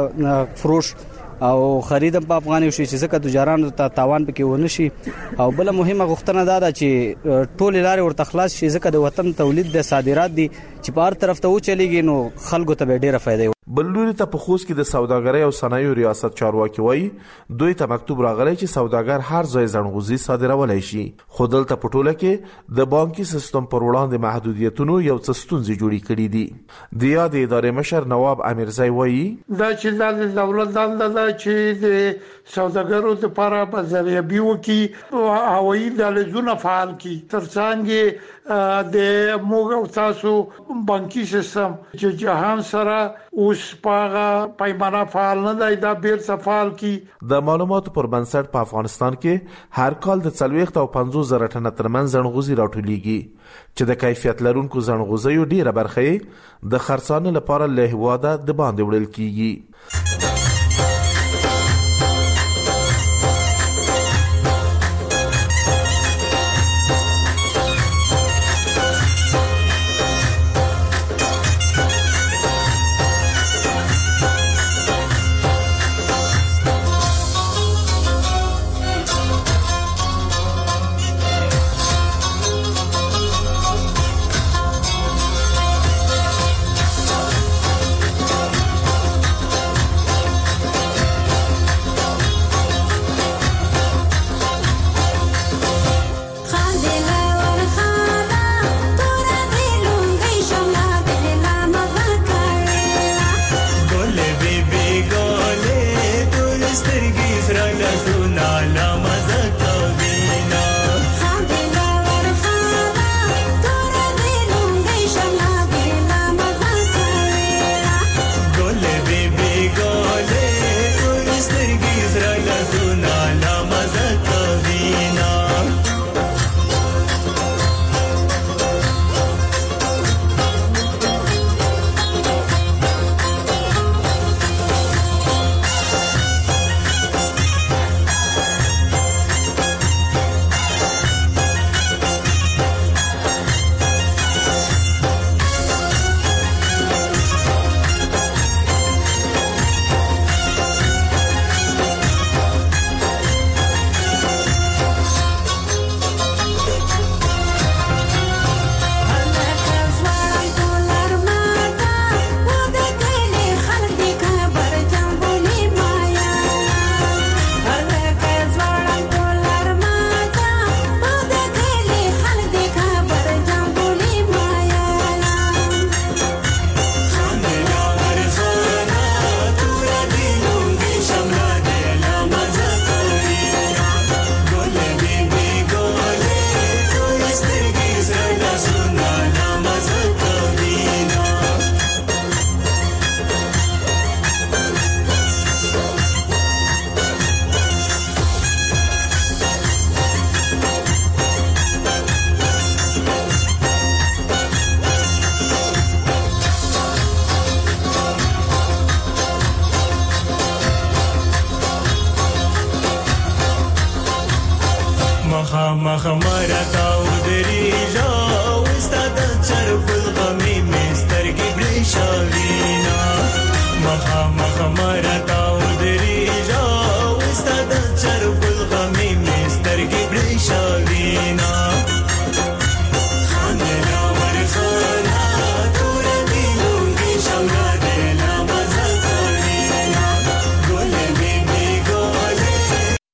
شي فروش او خریدم په افغاني شي چې ځکه تجارانو ته تاوان پکې ونه شي او بل مهمه غوښتنه دا ده چې ټول لارې ورته خلاص شي ځکه د وطن تولید د صادرات دي چې په هر طرف ته و چلیږي نو خلکو ته به ډیره فائدہ. بلوري ته په خوست کې د سوداګرۍ او صنایعو ریاست چارواکي وایي دوی ته مکتوب راغلی چې سوداګر هر ځای زنغوزي صادرولای شي خو دلته په ټوله کې د بانکي سیستم پر وړاندې محدودیتونو یو څه ستونزې جوړې کړې دي. د یاد ادارې مشر نواب امیرزی وایي دا چې د دولت دنده چې د سوداګرو لپاره بازاریابي وکړي او هوایي دهلیزونه فعال کړي ترڅنګ د موږ او تاسو بانکي سیستم چې جهان سره اوس پاغه پیمانه فعال نه دی دا بیر فعال کی. د معلوماتو پر بنسټ په افغانستان کې هر کال د څلويخت او پنځوس زره ټنه ترمن زنغوزي راټولېږي چې د کیفیت لرونکو زنغوزیو ډیره برخه د خرڅانه لپاره له هواده د باندې وړل کیږي. مخا مخا مرتا ودریجا وستاد چرپ الغمی مستر کی بریشاوینا مخا مخا مرتا ودریجا